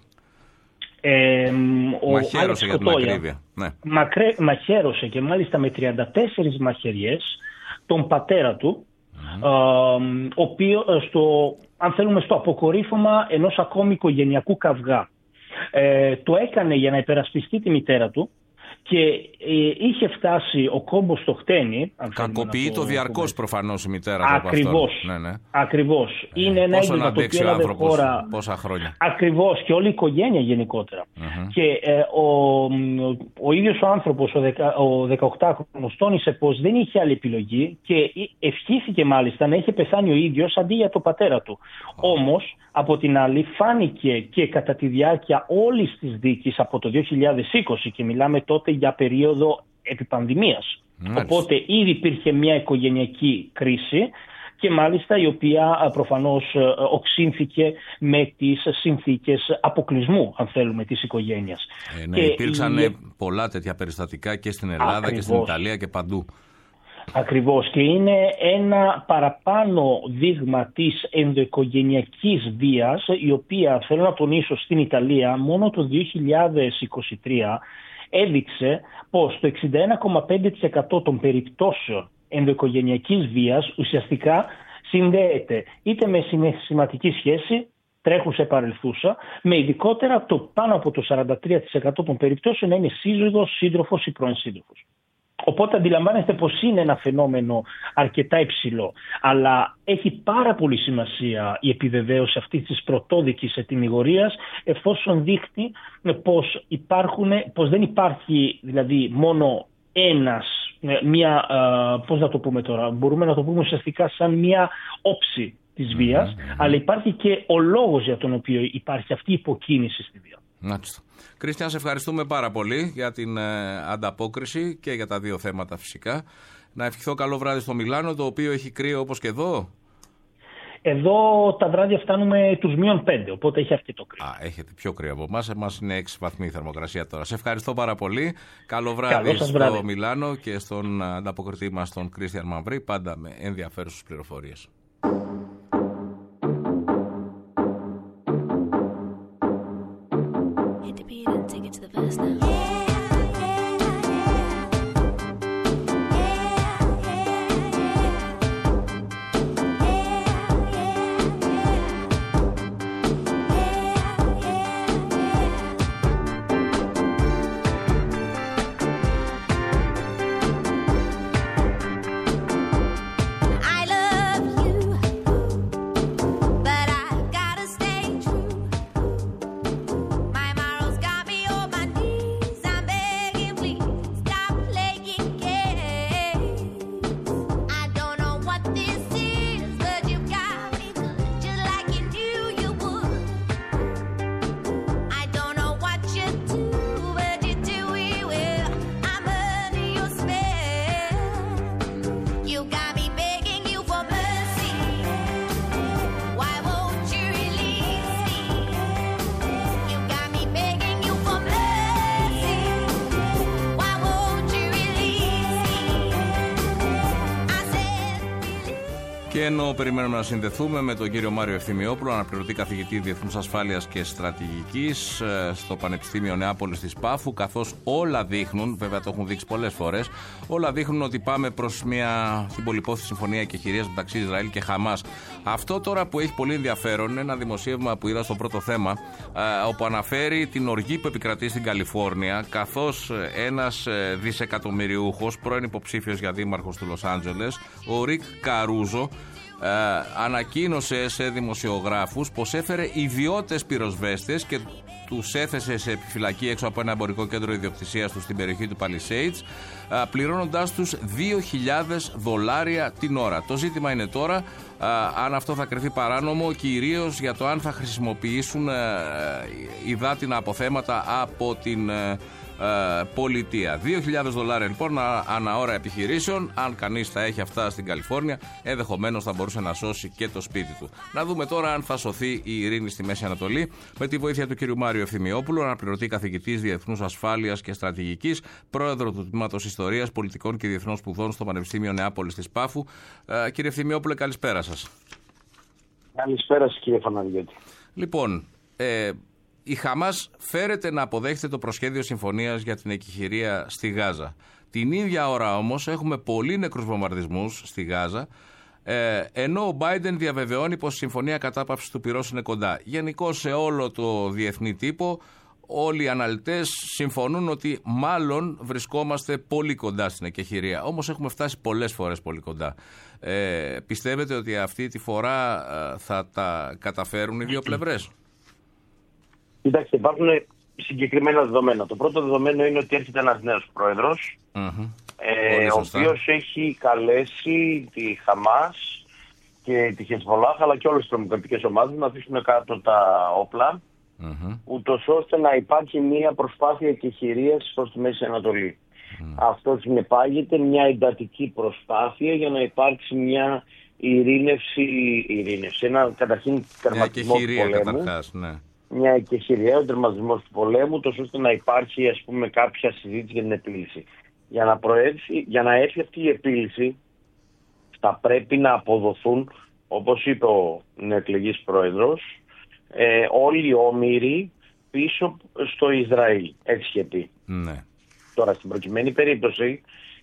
Μαχαίρωσε για την ακρίβεια. Ναι. Μαχαίρωσε και μάλιστα με 34 μαχαιριές τον πατέρα του, ο οποίος αν θέλουμε στο αποκορύφωμα ενός ακόμη οικογενειακού καυγά. Το έκανε για να υπερασπιστεί τη μητέρα του και είχε φτάσει ο κόμπος στο χτένι. Κακοποιεί το διαρκώς προφανώς η μητέρα του. Ακριβώς. Ακριβώς. Είναι ένα έγκλημα το οποίο έλαβε χώρα. Πόσα χρόνια. Ακριβώς, και όλη η οικογένεια γενικότερα. Και ο ίδιος ο άνθρωπος, ο 18χρονος, τόνισε πως δεν είχε άλλη επιλογή και ευχήθηκε μάλιστα να είχε πεθάνει ο ίδιος αντί για το πατέρα του. Όμως, από την άλλη, φάνηκε και κατά τη διάρκεια όλης της δίκης από το 2020, και μιλάμε τότε για περίοδο επιπανδημίας. Οπότε ήδη υπήρχε μια οικογενειακή κρίση και μάλιστα η οποία προφανώς οξύνθηκε με τις συνθήκες αποκλεισμού, αν θέλουμε, της οικογένειας. Ναι, υπήρξαν πολλά τέτοια περιστατικά και στην Ελλάδα και στην Ιταλία και παντού. Ακριβώς, και είναι ένα παραπάνω δείγμα της ενδοοικογενειακής βίας, η οποία, θέλω να τονίσω, στην Ιταλία μόνο το 2023 έδειξε πως το 61,5% των περιπτώσεων ενδοοικογενειακής βίας ουσιαστικά συνδέεται είτε με συναισθηματική σχέση, τρέχουσα παρελθούσα, με ειδικότερα το πάνω από το 43% των περιπτώσεων να είναι σύζυγος, σύντροφος ή πρώην σύντροφος. Οπότε αντιλαμβάνεστε πως είναι ένα φαινόμενο αρκετά υψηλό, αλλά έχει πάρα πολύ σημασία η επιβεβαίωση αυτής της πρωτόδικης ετυμηγορίας, εφόσον δείχνει πως δεν υπάρχει δηλαδή μόνο πώς να το πούμε τώρα, μπορούμε να το πούμε ουσιαστικά σαν μια όψη της βίας, αλλά υπάρχει και ο λόγος για τον οποίο υπάρχει αυτή η υποκίνηση στη βία. Κρίστιαν, σε ευχαριστούμε πάρα πολύ για την ανταπόκριση και για τα δύο θέματα φυσικά. Να ευχηθώ καλό βράδυ στο Μιλάνο, το οποίο έχει κρύο όπως και εδώ. Εδώ τα βράδια φτάνουμε τους -5, οπότε έχει αρκετό κρύο. Έχετε πιο κρύο από εμάς. Εμάς είναι 6 βαθμοί η θερμοκρασία τώρα. Σε ευχαριστώ πάρα πολύ. Καλό βράδυ στο Μιλάνο και στον ανταποκριτή μας, τον Κρίστιαν Μαυρή, πάντα με ενδιαφέρουσες πληροφορίες. Και ενώ περιμένουμε να συνδεθούμε με τον κύριο Μάριο Ευθυμιόπουλο, αναπληρωτή καθηγητή Διεθνούς Ασφάλειας και Στρατηγικής στο Πανεπιστήμιο Νεάπολης της Πάφου, καθώς όλα δείχνουν, βέβαια το έχουν δείξει πολλές φορές, όλα δείχνουν ότι πάμε προς την πολυπόθητη συμφωνία εκεχηρίας μεταξύ Ισραήλ και Χαμάς. Αυτό τώρα που έχει πολύ ενδιαφέρον είναι ένα δημοσίευμα που είδα στο πρώτο θέμα, όπου αναφέρει την οργή που επικρατεί στην Καλιφόρνια, καθώς ένας δισεκατομμυριούχος, πρώην υποψήφιος για δήμαρχος του Λος Άντζελες, ο Ρικ Καρούζο, ανακοίνωσε σε δημοσιογράφους πως έφερε ιδιώτες πυροσβέστες και τους έθεσε σε επιφυλακή έξω από ένα εμπορικό κέντρο ιδιοκτησίας του στην περιοχή του Palisades, πληρώνοντάς τους $2.000 την ώρα. Το ζήτημα είναι τώρα αν αυτό θα κρυφθεί παράνομο, κυρίως για το αν θα χρησιμοποιήσουν υδάτινα αποθέματα από την πολιτεία. $2.000 λοιπόν ανά ώρα επιχειρήσεων. Αν κανείς τα έχει αυτά στην Καλιφόρνια, ενδεχομένως θα μπορούσε να σώσει και το σπίτι του. Να δούμε τώρα αν θα σωθεί η ειρήνη στη Μέση Ανατολή με τη βοήθεια του κ. Μάριου Ευθυμιόπουλου, αναπληρωτή καθηγητής Διεθνούς Ασφάλειας και Στρατηγικής, πρόεδρο του Τμήματος Ιστορίας, Πολιτικών και Διεθνών Σπουδών στο Πανεπιστήμιο Νεάπολης της Πάφου. Κύριε Ευθυμιόπουλε, καλησπέρα σας. Καλησπέρα σας, κύριε Φαναριώτη. Λοιπόν, η Χαμάς φέρεται να αποδέχεται το προσχέδιο συμφωνίας για την εκεχηρία στη Γάζα. Την ίδια ώρα όμως έχουμε πολύ νεκρούς βομβαρδισμούς στη Γάζα, ενώ ο Μπάιντεν διαβεβαιώνει πως η συμφωνία κατάπαυσης του πυρός είναι κοντά. Γενικώς σε όλο το διεθνή τύπο όλοι οι αναλυτές συμφωνούν ότι μάλλον βρισκόμαστε πολύ κοντά στην εκεχηρία. Όμως έχουμε φτάσει πολλές φορές πολύ κοντά. Πιστεύετε ότι αυτή τη φορά θα τα καταφέρουν οι δύο πλευρές? Κοιτάξτε, υπάρχουν συγκεκριμένα δεδομένα. Το πρώτο δεδομένο είναι ότι έρχεται ένας νέος πρόεδρος, ο οποίος έχει καλέσει τη Χαμάς και τη Χεσμολάχ, αλλά και όλες τις τρομοκρατικές ομάδες να αφήσουν κάτω τα όπλα, ούτως ώστε να υπάρχει μια προσπάθεια εκεχηρίας προς τη Μέση Ανατολή. Αυτό συνεπάγεται μια εντατική προσπάθεια για να υπάρξει μια ειρήνευση, ένα καταρχήν τερματισμό του πολέμου. Μια εκεχηρία, ο τερματισμός του πολέμου, τόσο ώστε να υπάρχει, ας πούμε, κάποια συζήτηση για την επίλυση. Για να έρθει αυτή η επίλυση, θα πρέπει να αποδοθούν, όπως είπε ο νεοεκλεγής πρόεδρος, όλοι οι όμηροι πίσω στο Ισραήλ. Έτσι είχε πει. Ναι. Τώρα, στην προκειμένη περίπτωση,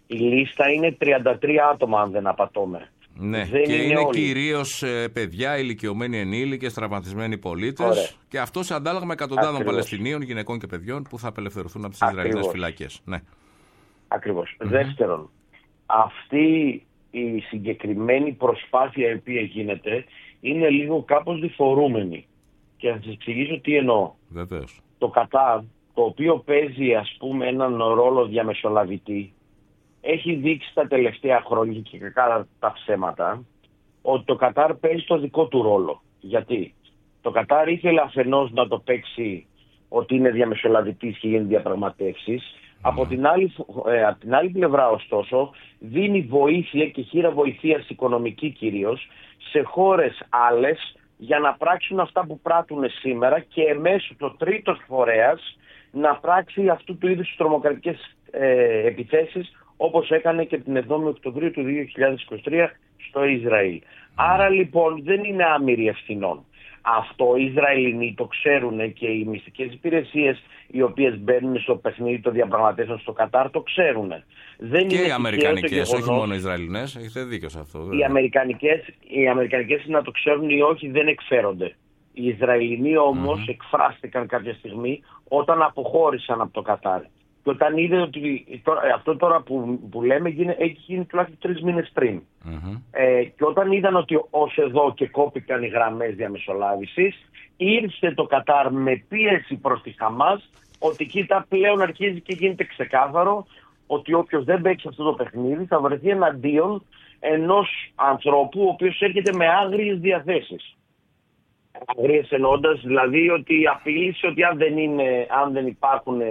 Η λίστα είναι 33 άτομα, αν δεν απατώμε. Ναι, και είναι κυρίως παιδιά, ηλικιωμένοι ενήλικες, τραυματισμένοι πολίτες. Και αυτό σε αντάλλαγμα εκατοντάδων Παλαιστινίων, γυναικών και παιδιών που θα απελευθερωθούν από τις Ισραηλινές φυλακές. Ναι. Ακριβώς. Δεύτερον, αυτή η συγκεκριμένη προσπάθεια η οποία γίνεται είναι λίγο κάπως διφορούμενη. Και θα σας εξηγήσω τι εννοώ. Βεβαίως. Το Κατάρ, το οποίο παίζει ας πούμε έναν ρόλο διαμεσολαβητή, έχει δείξει τα τελευταία χρόνια και κακά τα ψέματα ότι το Κατάρ παίζει το δικό του ρόλο. Γιατί το Κατάρ ήθελε αφενός να το παίξει ότι είναι διαμεσολαβητής και γίνονται διαπραγματεύσεις. Από την άλλη πλευρά ωστόσο δίνει βοήθεια και χείρα βοηθείας οικονομική κυρίως σε χώρες άλλες για να πράξουν αυτά που πράττουν σήμερα και εμέσω το τρίτος φορέας να πράξει αυτού του είδους τρομοκρατικές επιθέσεις όπως έκανε και την 7η Οκτωβρίου του 2023 στο Ισραήλ. Άρα λοιπόν δεν είναι άμυροι ευθυνών. Αυτό οι Ισραηλινοί το ξέρουν και οι μυστικές υπηρεσίες οι οποίες μπαίνουν στο παιχνίδι των διαπραγματεύσεων στο Κατάρ το ξέρουν. Δεν και είναι οι Αμερικανικές, όχι μόνο οι Ισραηλινές, έχετε δίκιο σε αυτό. Οι Αμερικανικές να το ξέρουν ή όχι δεν εκφέρονται. Οι Ισραηλινοί όμως εκφράστηκαν κάποια στιγμή όταν αποχώρησαν από το Κατάρ. Και όταν είδε ότι αυτό τώρα που λέμε έχει γίνει τουλάχιστον 3 μήνες πριν. Και όταν είδαν ότι ως εδώ και κόπηκαν οι γραμμές διαμεσολάβησης, ήρθε το Κατάρ με πίεση προς τη Χαμάς ότι κοίτα πλέον αρχίζει και γίνεται ξεκάθαρο ότι όποιος δεν παίξει αυτό το παιχνίδι θα βρεθεί εναντίον ενός ανθρώπου ο οποίος έρχεται με άγριες διαθέσεις. Αγρίες εννοώντας δηλαδή ότι απείλησε ότι αν δεν υπάρχουν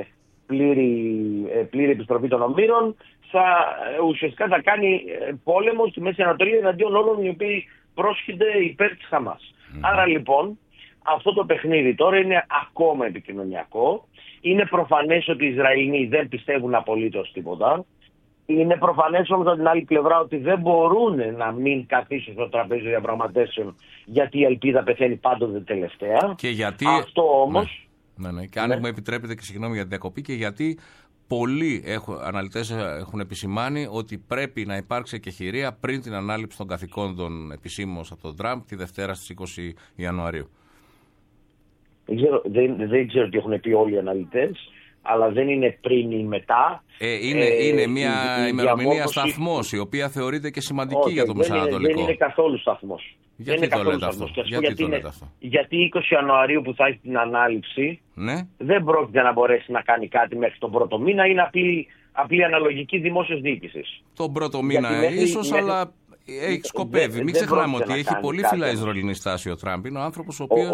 πλήρη επιστροφή των ομήρων, ουσιαστικά θα κάνει πόλεμο στη Μέση Ανατολή εναντίον όλων οι οποίοι πρόσχονται υπέρ της Χαμάς. Άρα λοιπόν αυτό το παιχνίδι τώρα είναι ακόμα επικοινωνιακό. Είναι προφανές ότι οι Ισραηλοί δεν πιστεύουν απολύτως τίποτα. Είναι προφανές όμως από την άλλη πλευρά ότι δεν μπορούν να μην καθίσουν στο τραπέζι διαπραγματεύσεων γιατί η ελπίδα πεθαίνει πάντοτε τελευταία. Και γιατί... Αυτό όμως... Ναι. Και αν μου επιτρέπετε και συγγνώμη για την διακοπή, και γιατί πολλοί αναλυτές έχουν επισημάνει ότι πρέπει να υπάρξει εκεχηρία πριν την ανάληψη των καθηκόντων επισήμως από τον Τραμπ τη Δευτέρα στις 20 Ιανουαρίου. Δεν ξέρω τι έχουν πει όλοι οι αναλυτές, αλλά δεν είναι πριν ή μετά. Είναι μια ημερομηνία σταθμός, η οποία θεωρείται και σημαντική για το Μεσανατολικό. Δεν είναι καθόλου σταθμός. Γιατί το λέτε αυτό? Γιατί 20 Ιανουαρίου που θα έχει την ανάληψη, δεν πρόκειται να μπορέσει να κάνει κάτι μέχρι τον πρώτο μήνα. Είναι απλή αναλογική δημόσιας διοίκησης. Τον πρώτο μήνα ίσως, αλλά σκοπεύει. Μην ξεχνάμε ότι έχει πολύ φυλά Ισραηλινή στάση ο Τραμπ. Είναι ο άνθρωπος ο οποίος...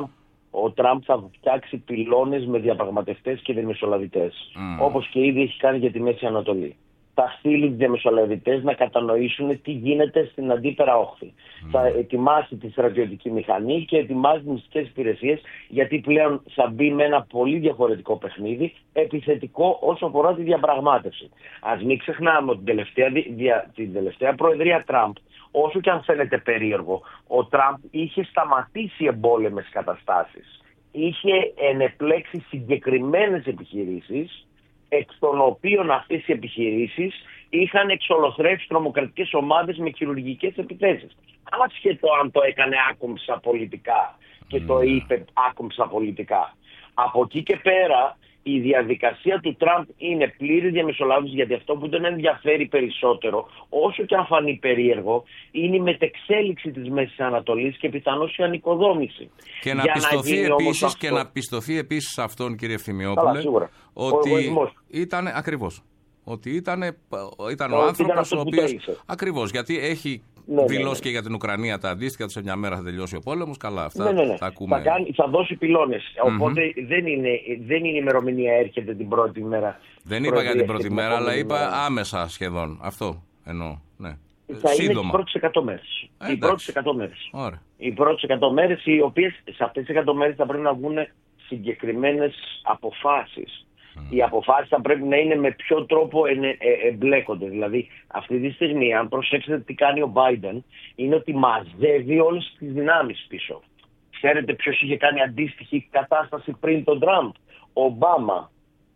Ο Τραμπ θα φτιάξει πυλώνες με διαπραγματευτές και διαμεσολαβητές. Όπως και ήδη έχει κάνει για τη Μέση Ανατολή. Θα στείλει τους διαμεσολαβητές να κατανοήσουν τι γίνεται στην αντίπερα όχθη. Θα ετοιμάσει τη στρατιωτική μηχανή και ετοιμάζει τις μυστικές υπηρεσίες, γιατί πλέον θα μπει με ένα πολύ διαφορετικό παιχνίδι, επιθετικό όσο αφορά τη διαπραγμάτευση. Ας μην ξεχνάμε ότι την τελευταία προεδρία Τραμπ, όσο και αν φαίνεται περίεργο, ο Τραμπ είχε σταματήσει εμπόλεμες καταστάσεις. Είχε ενεπλέξει συγκεκριμένες επιχειρήσεις, εκ των οποίων αυτές οι επιχειρήσεις είχαν εξολοθρεύσει τρομοκρατικές ομάδες με χειρουργικές επιθέσεις. Άσχετο αν το έκανε άκομψα πολιτικά και το είπε άκομψα πολιτικά. Από εκεί και πέρα η διαδικασία του Τραμπ είναι πλήρη διαμεσολάβηση, γιατί αυτό που τον ενδιαφέρει περισσότερο, όσο και αν φανεί περίεργο, είναι η μετεξέλιξη της Μέσης Ανατολής και πιθανώς η ανοικοδόμηση. Και να πιστωθεί επίσης και να πιστωθεί επίσης αυτόν, κύριε Ευθυμιόπουλε, ότι ήταν ακριβώς. Ότι ήταν ο άνθρωπος ο οποίος. Ακριβώς, γιατί έχει δηλώσει και για την Ουκρανία τα αντίστοιχα, σε μια μέρα θα τελειώσει ο πόλεμος. Καλά, αυτά θα ακούμε. Θα δώσει πυλώνες. Οπότε δεν είναι ημερομηνία, έρχεται την πρώτη μέρα. Δεν είπα για την πρώτη μέρα, αλλά είπα άμεσα σχεδόν. Αυτό εννοώ. Ναι. Θα είναι τις πρώτες 100 μέρες. Οι πρώτες 100 μέρες. Οι πρώτες 100 μέρες, οι οποίες σε αυτές τις 100 μέρες θα πρέπει να βγουν συγκεκριμένες αποφάσεις. Οι αποφάσεις θα πρέπει να είναι με ποιο τρόπο εμπλέκονται. Δηλαδή, αυτή τη στιγμή, αν προσέξετε τι κάνει ο Biden, είναι ότι μαζεύει όλες τις δυνάμεις πίσω. Ξέρετε ποιος είχε κάνει αντίστοιχη κατάσταση πριν τον Τραμπ? Ο Ομπάμα.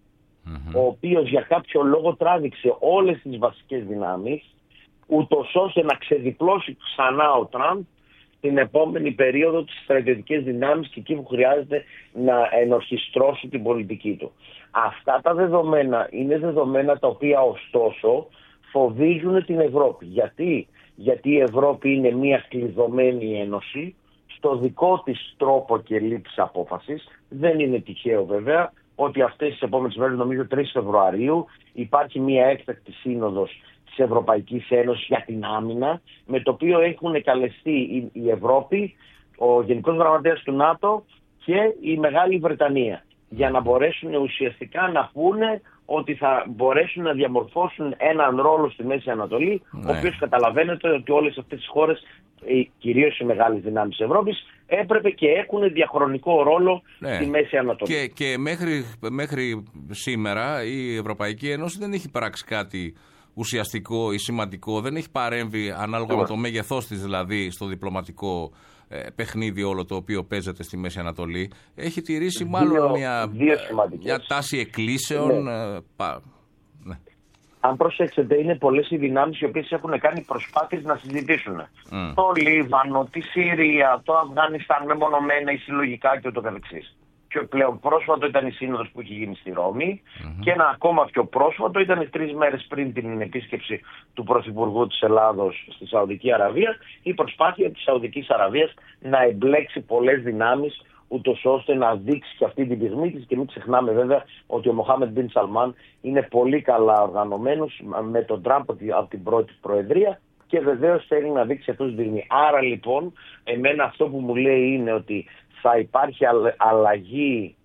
ο οποίος για κάποιο λόγο τράβηξε όλες τις βασικές δυνάμεις, ούτως ώστε να ξεδιπλώσει ξανά ο Τραμπ την επόμενη περίοδο τις στρατιωτικές δυνάμεις και εκεί που χρειάζεται να ενορχιστρώσει την πολιτική του. Αυτά τα δεδομένα είναι δεδομένα τα οποία ωστόσο φοβίζουν την Ευρώπη. Γιατί η Ευρώπη είναι μια κλειδωμένη ένωση στο δικό της τρόπο και λήψη απόφασης. Δεν είναι τυχαίο βέβαια ότι αυτές τις επόμενες μέρες, νομίζω 3 Φεβρουαρίου, υπάρχει μια έκτακτη σύνοδος της Ευρωπαϊκής Ένωσης για την άμυνα, με το οποίο έχουν καλεστεί η Ευρώπη, ο Γενικός Γραμματέας του ΝΑΤΟ και η Μεγάλη Βρετανία, για να μπορέσουν ουσιαστικά να πούνε ότι θα μπορέσουν να διαμορφώσουν έναν ρόλο στη Μέση Ανατολή, ο οποίος καταλαβαίνετε ότι όλες αυτές τις χώρες, κυρίως οι μεγάλες δυνάμεις της Ευρώπης, έπρεπε και έχουν διαχρονικό ρόλο στη Μέση Ανατολή. Και μέχρι σήμερα η Ευρωπαϊκή Ένωση δεν έχει πράξει κάτι ουσιαστικό ή σημαντικό, δεν έχει παρέμβει ανάλογα με το μέγεθός της, δηλαδή στο διπλωματικό παιχνίδι όλο το οποίο παίζεται στη Μέση Ανατολή. Έχει τηρήσει μάλλον μια τάση εκκλήσεων. Ναι. Αν προσέξετε, είναι πολλές οι δυνάμεις οι οποίες έχουν κάνει προσπάθειες να συζητήσουν. Το Λίβανο, τη Συρία, το Αφγανιστάν μεμονωμένα ή συλλογικά και ούτω καθεξής. Πιο πλέον πρόσφατο ήταν η σύνοδος που είχε γίνει στη Ρώμη και ένα ακόμα πιο πρόσφατο ήταν 3 μέρες πριν την επίσκεψη του Πρωθυπουργού της Ελλάδος στη Σαουδική Αραβία, η προσπάθεια της Σαουδικής Αραβίας να εμπλέξει πολλές δυνάμεις, ούτως ώστε να δείξει και αυτή την πυγμή της. Και μην ξεχνάμε βέβαια ότι ο Μοχάμεντ Μπιν Σαλμάν είναι πολύ καλά οργανωμένος με τον Τραμπ από την πρώτη προεδρία και βεβαίως θέλει να δείξει αυτό την πυγμή. Άρα λοιπόν, εμένα αυτό που μου λέει είναι ότι θα υπάρχει αλλαγή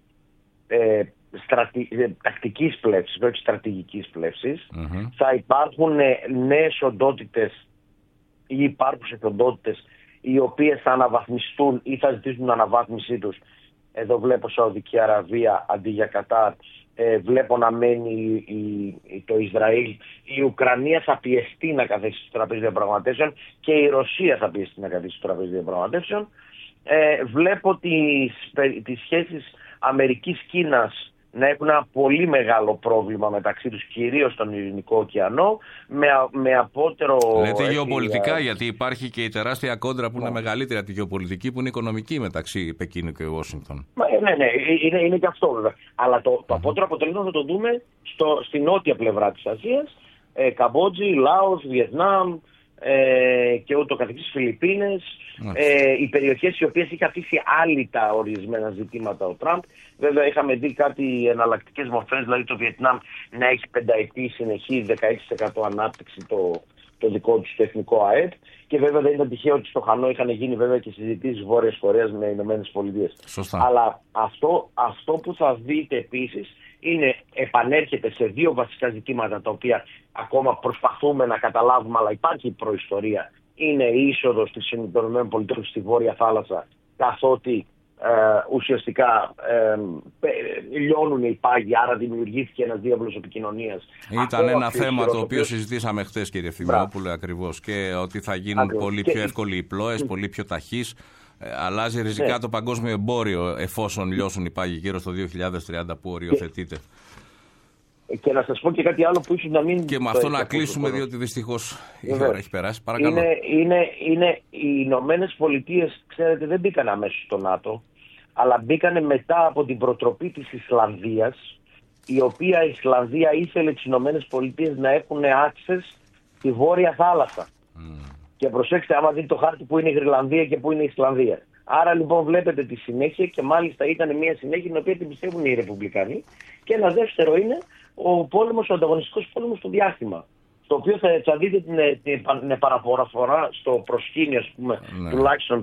τακτικής πλεύσης, όχι στρατηγικής πλεύσης. Θα υπάρχουν νέες οντότητες ή υπάρχουσες οντότητες οι οποίες θα αναβαθμιστούν ή θα ζητήσουν την αναβάθμισή τους. Εδώ βλέπω Σαουδική Αραβία αντί για Κατάρ. Βλέπω να μένει το Ισραήλ. Η Ουκρανία θα πιεστεί να καθίσει στο τραπέζι διαπραγματεύσεων και η Ρωσία θα πιεστεί να καθίσει στο τραπέζι διαπραγματεύσεων. Βλέπω τις σχέσεις Αμερικής-Κίνας να έχουν ένα πολύ μεγάλο πρόβλημα μεταξύ τους, κυρίως στον Ειρηνικό ωκεανό, με απότερο... Λέτε γεωπολιτικά, γιατί υπάρχει και η τεράστια κόντρα που είναι μεγαλύτερη από τη γεωπολιτική, που είναι οικονομική μεταξύ Πεκίνου και Ουάσιγκτον. Ναι, είναι και αυτό βέβαια. Αλλά το απότερο αποτέλεσμα θα το δούμε στη νότια πλευρά της Ασίας, Καμπότζη, Λάος, Βιετνάμ, και ούτω καθεξής, Φιλιππίνες, οι περιοχές οι οποίες είχε αφήσει άλυτα ορισμένα ζητήματα ο Τραμπ. Βέβαια είχαμε δει κάτι εναλλακτικές μορφές, δηλαδή το Βιετνάμ να έχει πενταετή συνεχή 16% ανάπτυξη το δικό του το εθνικό ΑΕΠ, και βέβαια δεν ήταν τυχαίο ότι στο Χανόι είχαν γίνει βέβαια και συζητήσεις Βόρειας Κορέας με Ηνωμένες Πολιτείες. Αλλά αυτό που θα δείτε επίσης είναι, επανέρχεται σε 2 βασικά ζητήματα τα οποία ακόμα προσπαθούμε να καταλάβουμε, αλλά υπάρχει προϊστορία. Είναι η είσοδος των ΗΠΑ στη Βόρεια Θάλασσα, καθότι ουσιαστικά λιώνουν οι πάγοι, άρα δημιουργήθηκε ένας διάβλος επικοινωνίας. Ήταν ένα θέμα το οποίο συζητήσαμε χθες, κύριε Ευθυμιόπουλε, ακριβώς, και ότι θα γίνουν πολύ πιο εύκολοι οι πλώες, πολύ πιο ταχείς. Αλλάζει ριζικά το παγκόσμιο εμπόριο εφόσον λιώσουν οι πάγοι γύρω στο 2030 που οριοθετείται. Και να σας πω και κάτι άλλο που ίσως να μην... Και με αυτό να κλείσουμε, διότι δυστυχώς η ώρα έχει περάσει. Παρακαλώ. Είναι οι Ηνωμένες Πολιτείες, ξέρετε, δεν μπήκαν αμέσως στο ΝΑΤΟ, αλλά μπήκαν μετά από την προτροπή της Ισλανδίας, η οποία η Ισλανδία ήθελε τις Ηνωμένες Πολιτείες να έχουν access στη Βόρεια Θάλασσα. Και προσέξτε, άμα δείτε το χάρτη, που είναι η Γρυλανδία και που είναι η Ισλανδία. Άρα λοιπόν βλέπετε τη συνέχεια, και μάλιστα ήταν μια συνέχεια την οποία την πιστεύουν οι Ρεπουμπλικανοί. Και ένα δεύτερο είναι ο ανταγωνιστικός πόλεμος στο διάστημα, το οποίο θα δείτε την επαναφορά στο προσκήνιο, ας πούμε, τουλάχιστον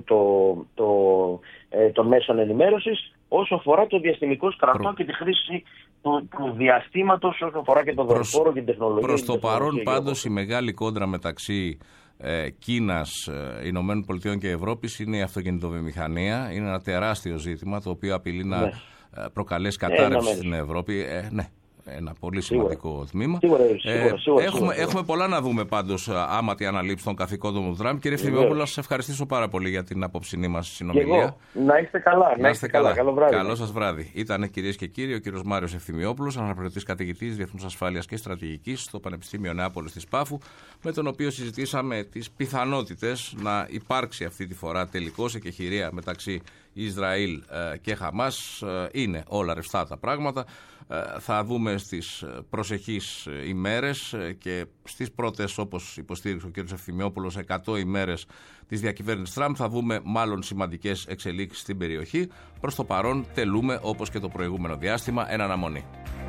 των μέσων ενημέρωσης, όσο αφορά το διαστημικό σκρατό και τη χρήση του διαστήματος, όσο αφορά και το δορυφόρο και την τεχνολογία. Προς το παρόν πάντως η μεγάλη κόντρα μεταξύ Κίνας, Ηνωμένων Πολιτειών και Ευρώπης είναι η αυτοκινητοβιομηχανία. Είναι ένα τεράστιο ζήτημα το οποίο απειλεί να προκαλέσει κατάρρευση στην Ευρώπη. ένα πολύ σημαντικό τμήμα. Σίγουρα. Έχουμε πολλά να δούμε πάντως άμα τη αναλήψη των καθηκόντων του Τραμπ. Κύριε Ευθυμιόπουλο, να σας ευχαριστήσω πάρα πολύ για την απόψινή μας συνομιλία. Και εγώ. Να είστε καλά. Να είστε καλά. Καλό βράδυ. Καλό σας βράδυ. Ήταν, κυρίες και κύριοι, ο κύριος Μάριος Ευθυμιόπουλος, αναπληρωτής καθηγητής Διεθνούς Ασφάλειας και Στρατηγικής στο Πανεπιστήμιο Νεάπολης της Πάφου, με τον οποίο συζητήσαμε τις πιθανότητες να υπάρξει αυτή τη φορά τελικώς εκεχηρία μεταξύ Ισραήλ και Χαμάς. Είναι όλα ρευστά τα πράγματα. Θα δούμε στις προσεχείς ημέρες και στις πρώτες, όπως υποστήριξε ο κ. Ευθυμιόπουλος, 100 ημέρες της διακυβέρνησης Τραμπ, θα δούμε μάλλον σημαντικές εξελίξεις στην περιοχή. Προς το παρόν τελούμε, όπως και το προηγούμενο διάστημα, εν αναμονή.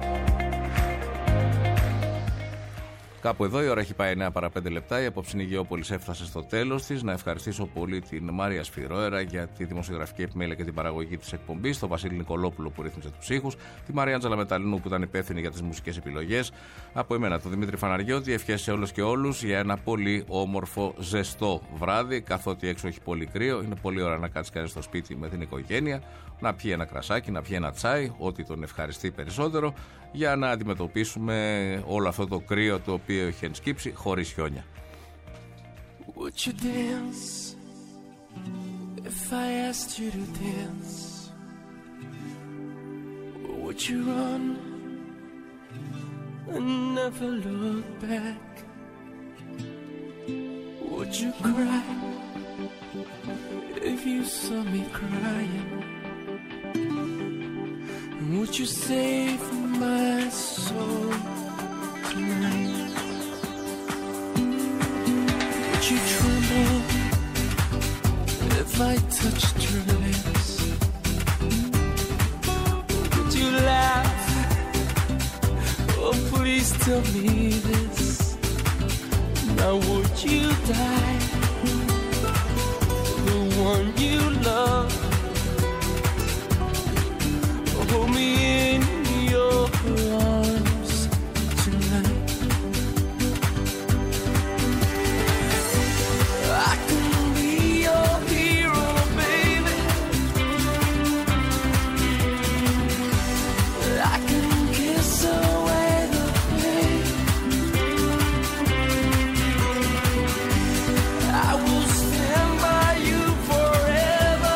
Κάπου εδώ η ώρα έχει πάει 9 παρά 5 λεπτά. Η απόψινή Γεώπολης έφτασε στο τέλος της. Να ευχαριστήσω πολύ την Μάρια Σφυρόερα για τη δημοσιογραφική επιμέλεια και την παραγωγή της εκπομπής, τον Βασίλη Νικολόπουλο που ρύθμισε τους ήχους, τη Μαρία Άντζελα Μεταλλινού που ήταν υπεύθυνη για τις μουσικές επιλογές. Από εμένα, τον Δημήτρη Φαναριώτη, ευχές σε όλους και όλους για ένα πολύ όμορφο, ζεστό βράδυ. Καθότι έξω έχει πολύ κρύο, είναι πολύ ώρα να κάτσει κανείς στο σπίτι με την οικογένεια, να πιει ένα κρασάκι, να πιει ένα τσάι, ό,τι τον ευχαριστεί περισσότερο, για να αντιμετωπίσουμε όλο αυτό το κρύο το οποίο έχει ενσκύψει χωρίς χιόνια. Would you dance if I asked you to dance? Or would you run and never look back? Would you cry if you saw me crying? Would you save my soul tonight? Would you tremble if I touched your lips? Would you laugh? Oh, please tell me this. Now would you die? The one you love. Hold me in your arms tonight. I can be your hero, baby. I can kiss away the pain. I will stand by you forever.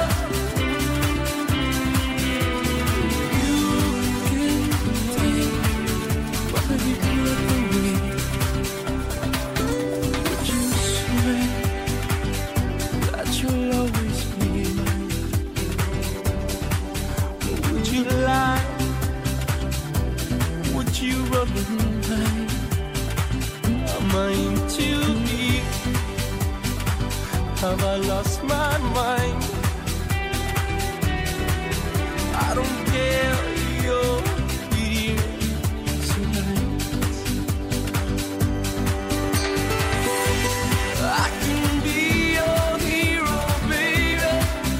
Have I lost my mind? I don't care, you're here tonight. I can be your hero, baby.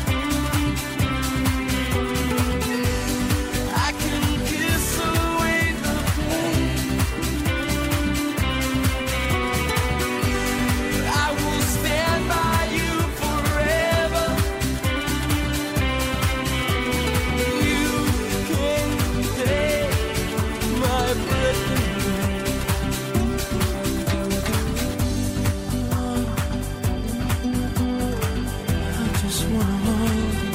I can kiss away the pain. I will stand by you forever. You can take my breath away. I just wanna hold you.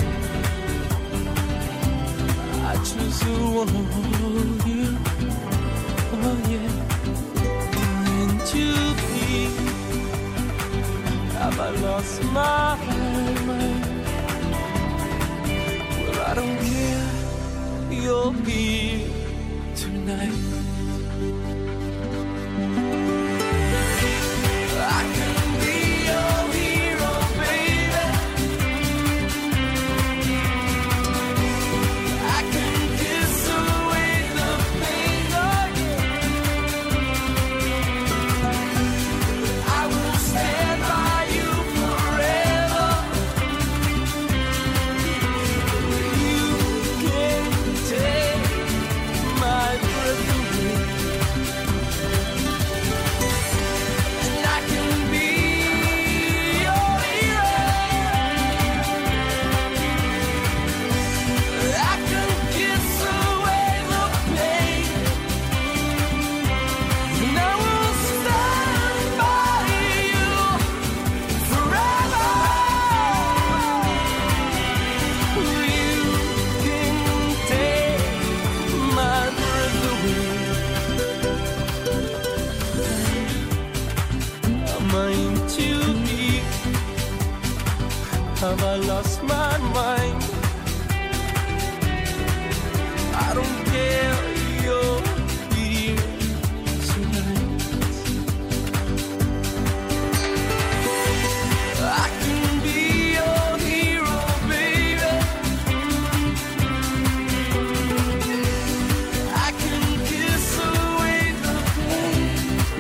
I just wanna hold you. Oh yeah. Into me. Have I lost my mind? Well, I don't care. You'll be tonight. I can be your hero, baby. I can kiss away the pain, oh yeah. I will stand by you forever. lost my mind. I don't care you're here tonight. I can be your hero, baby. I can kiss away the pain.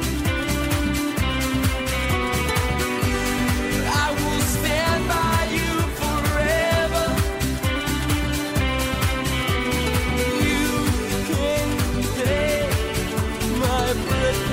I will stand by you forever. You can take my breath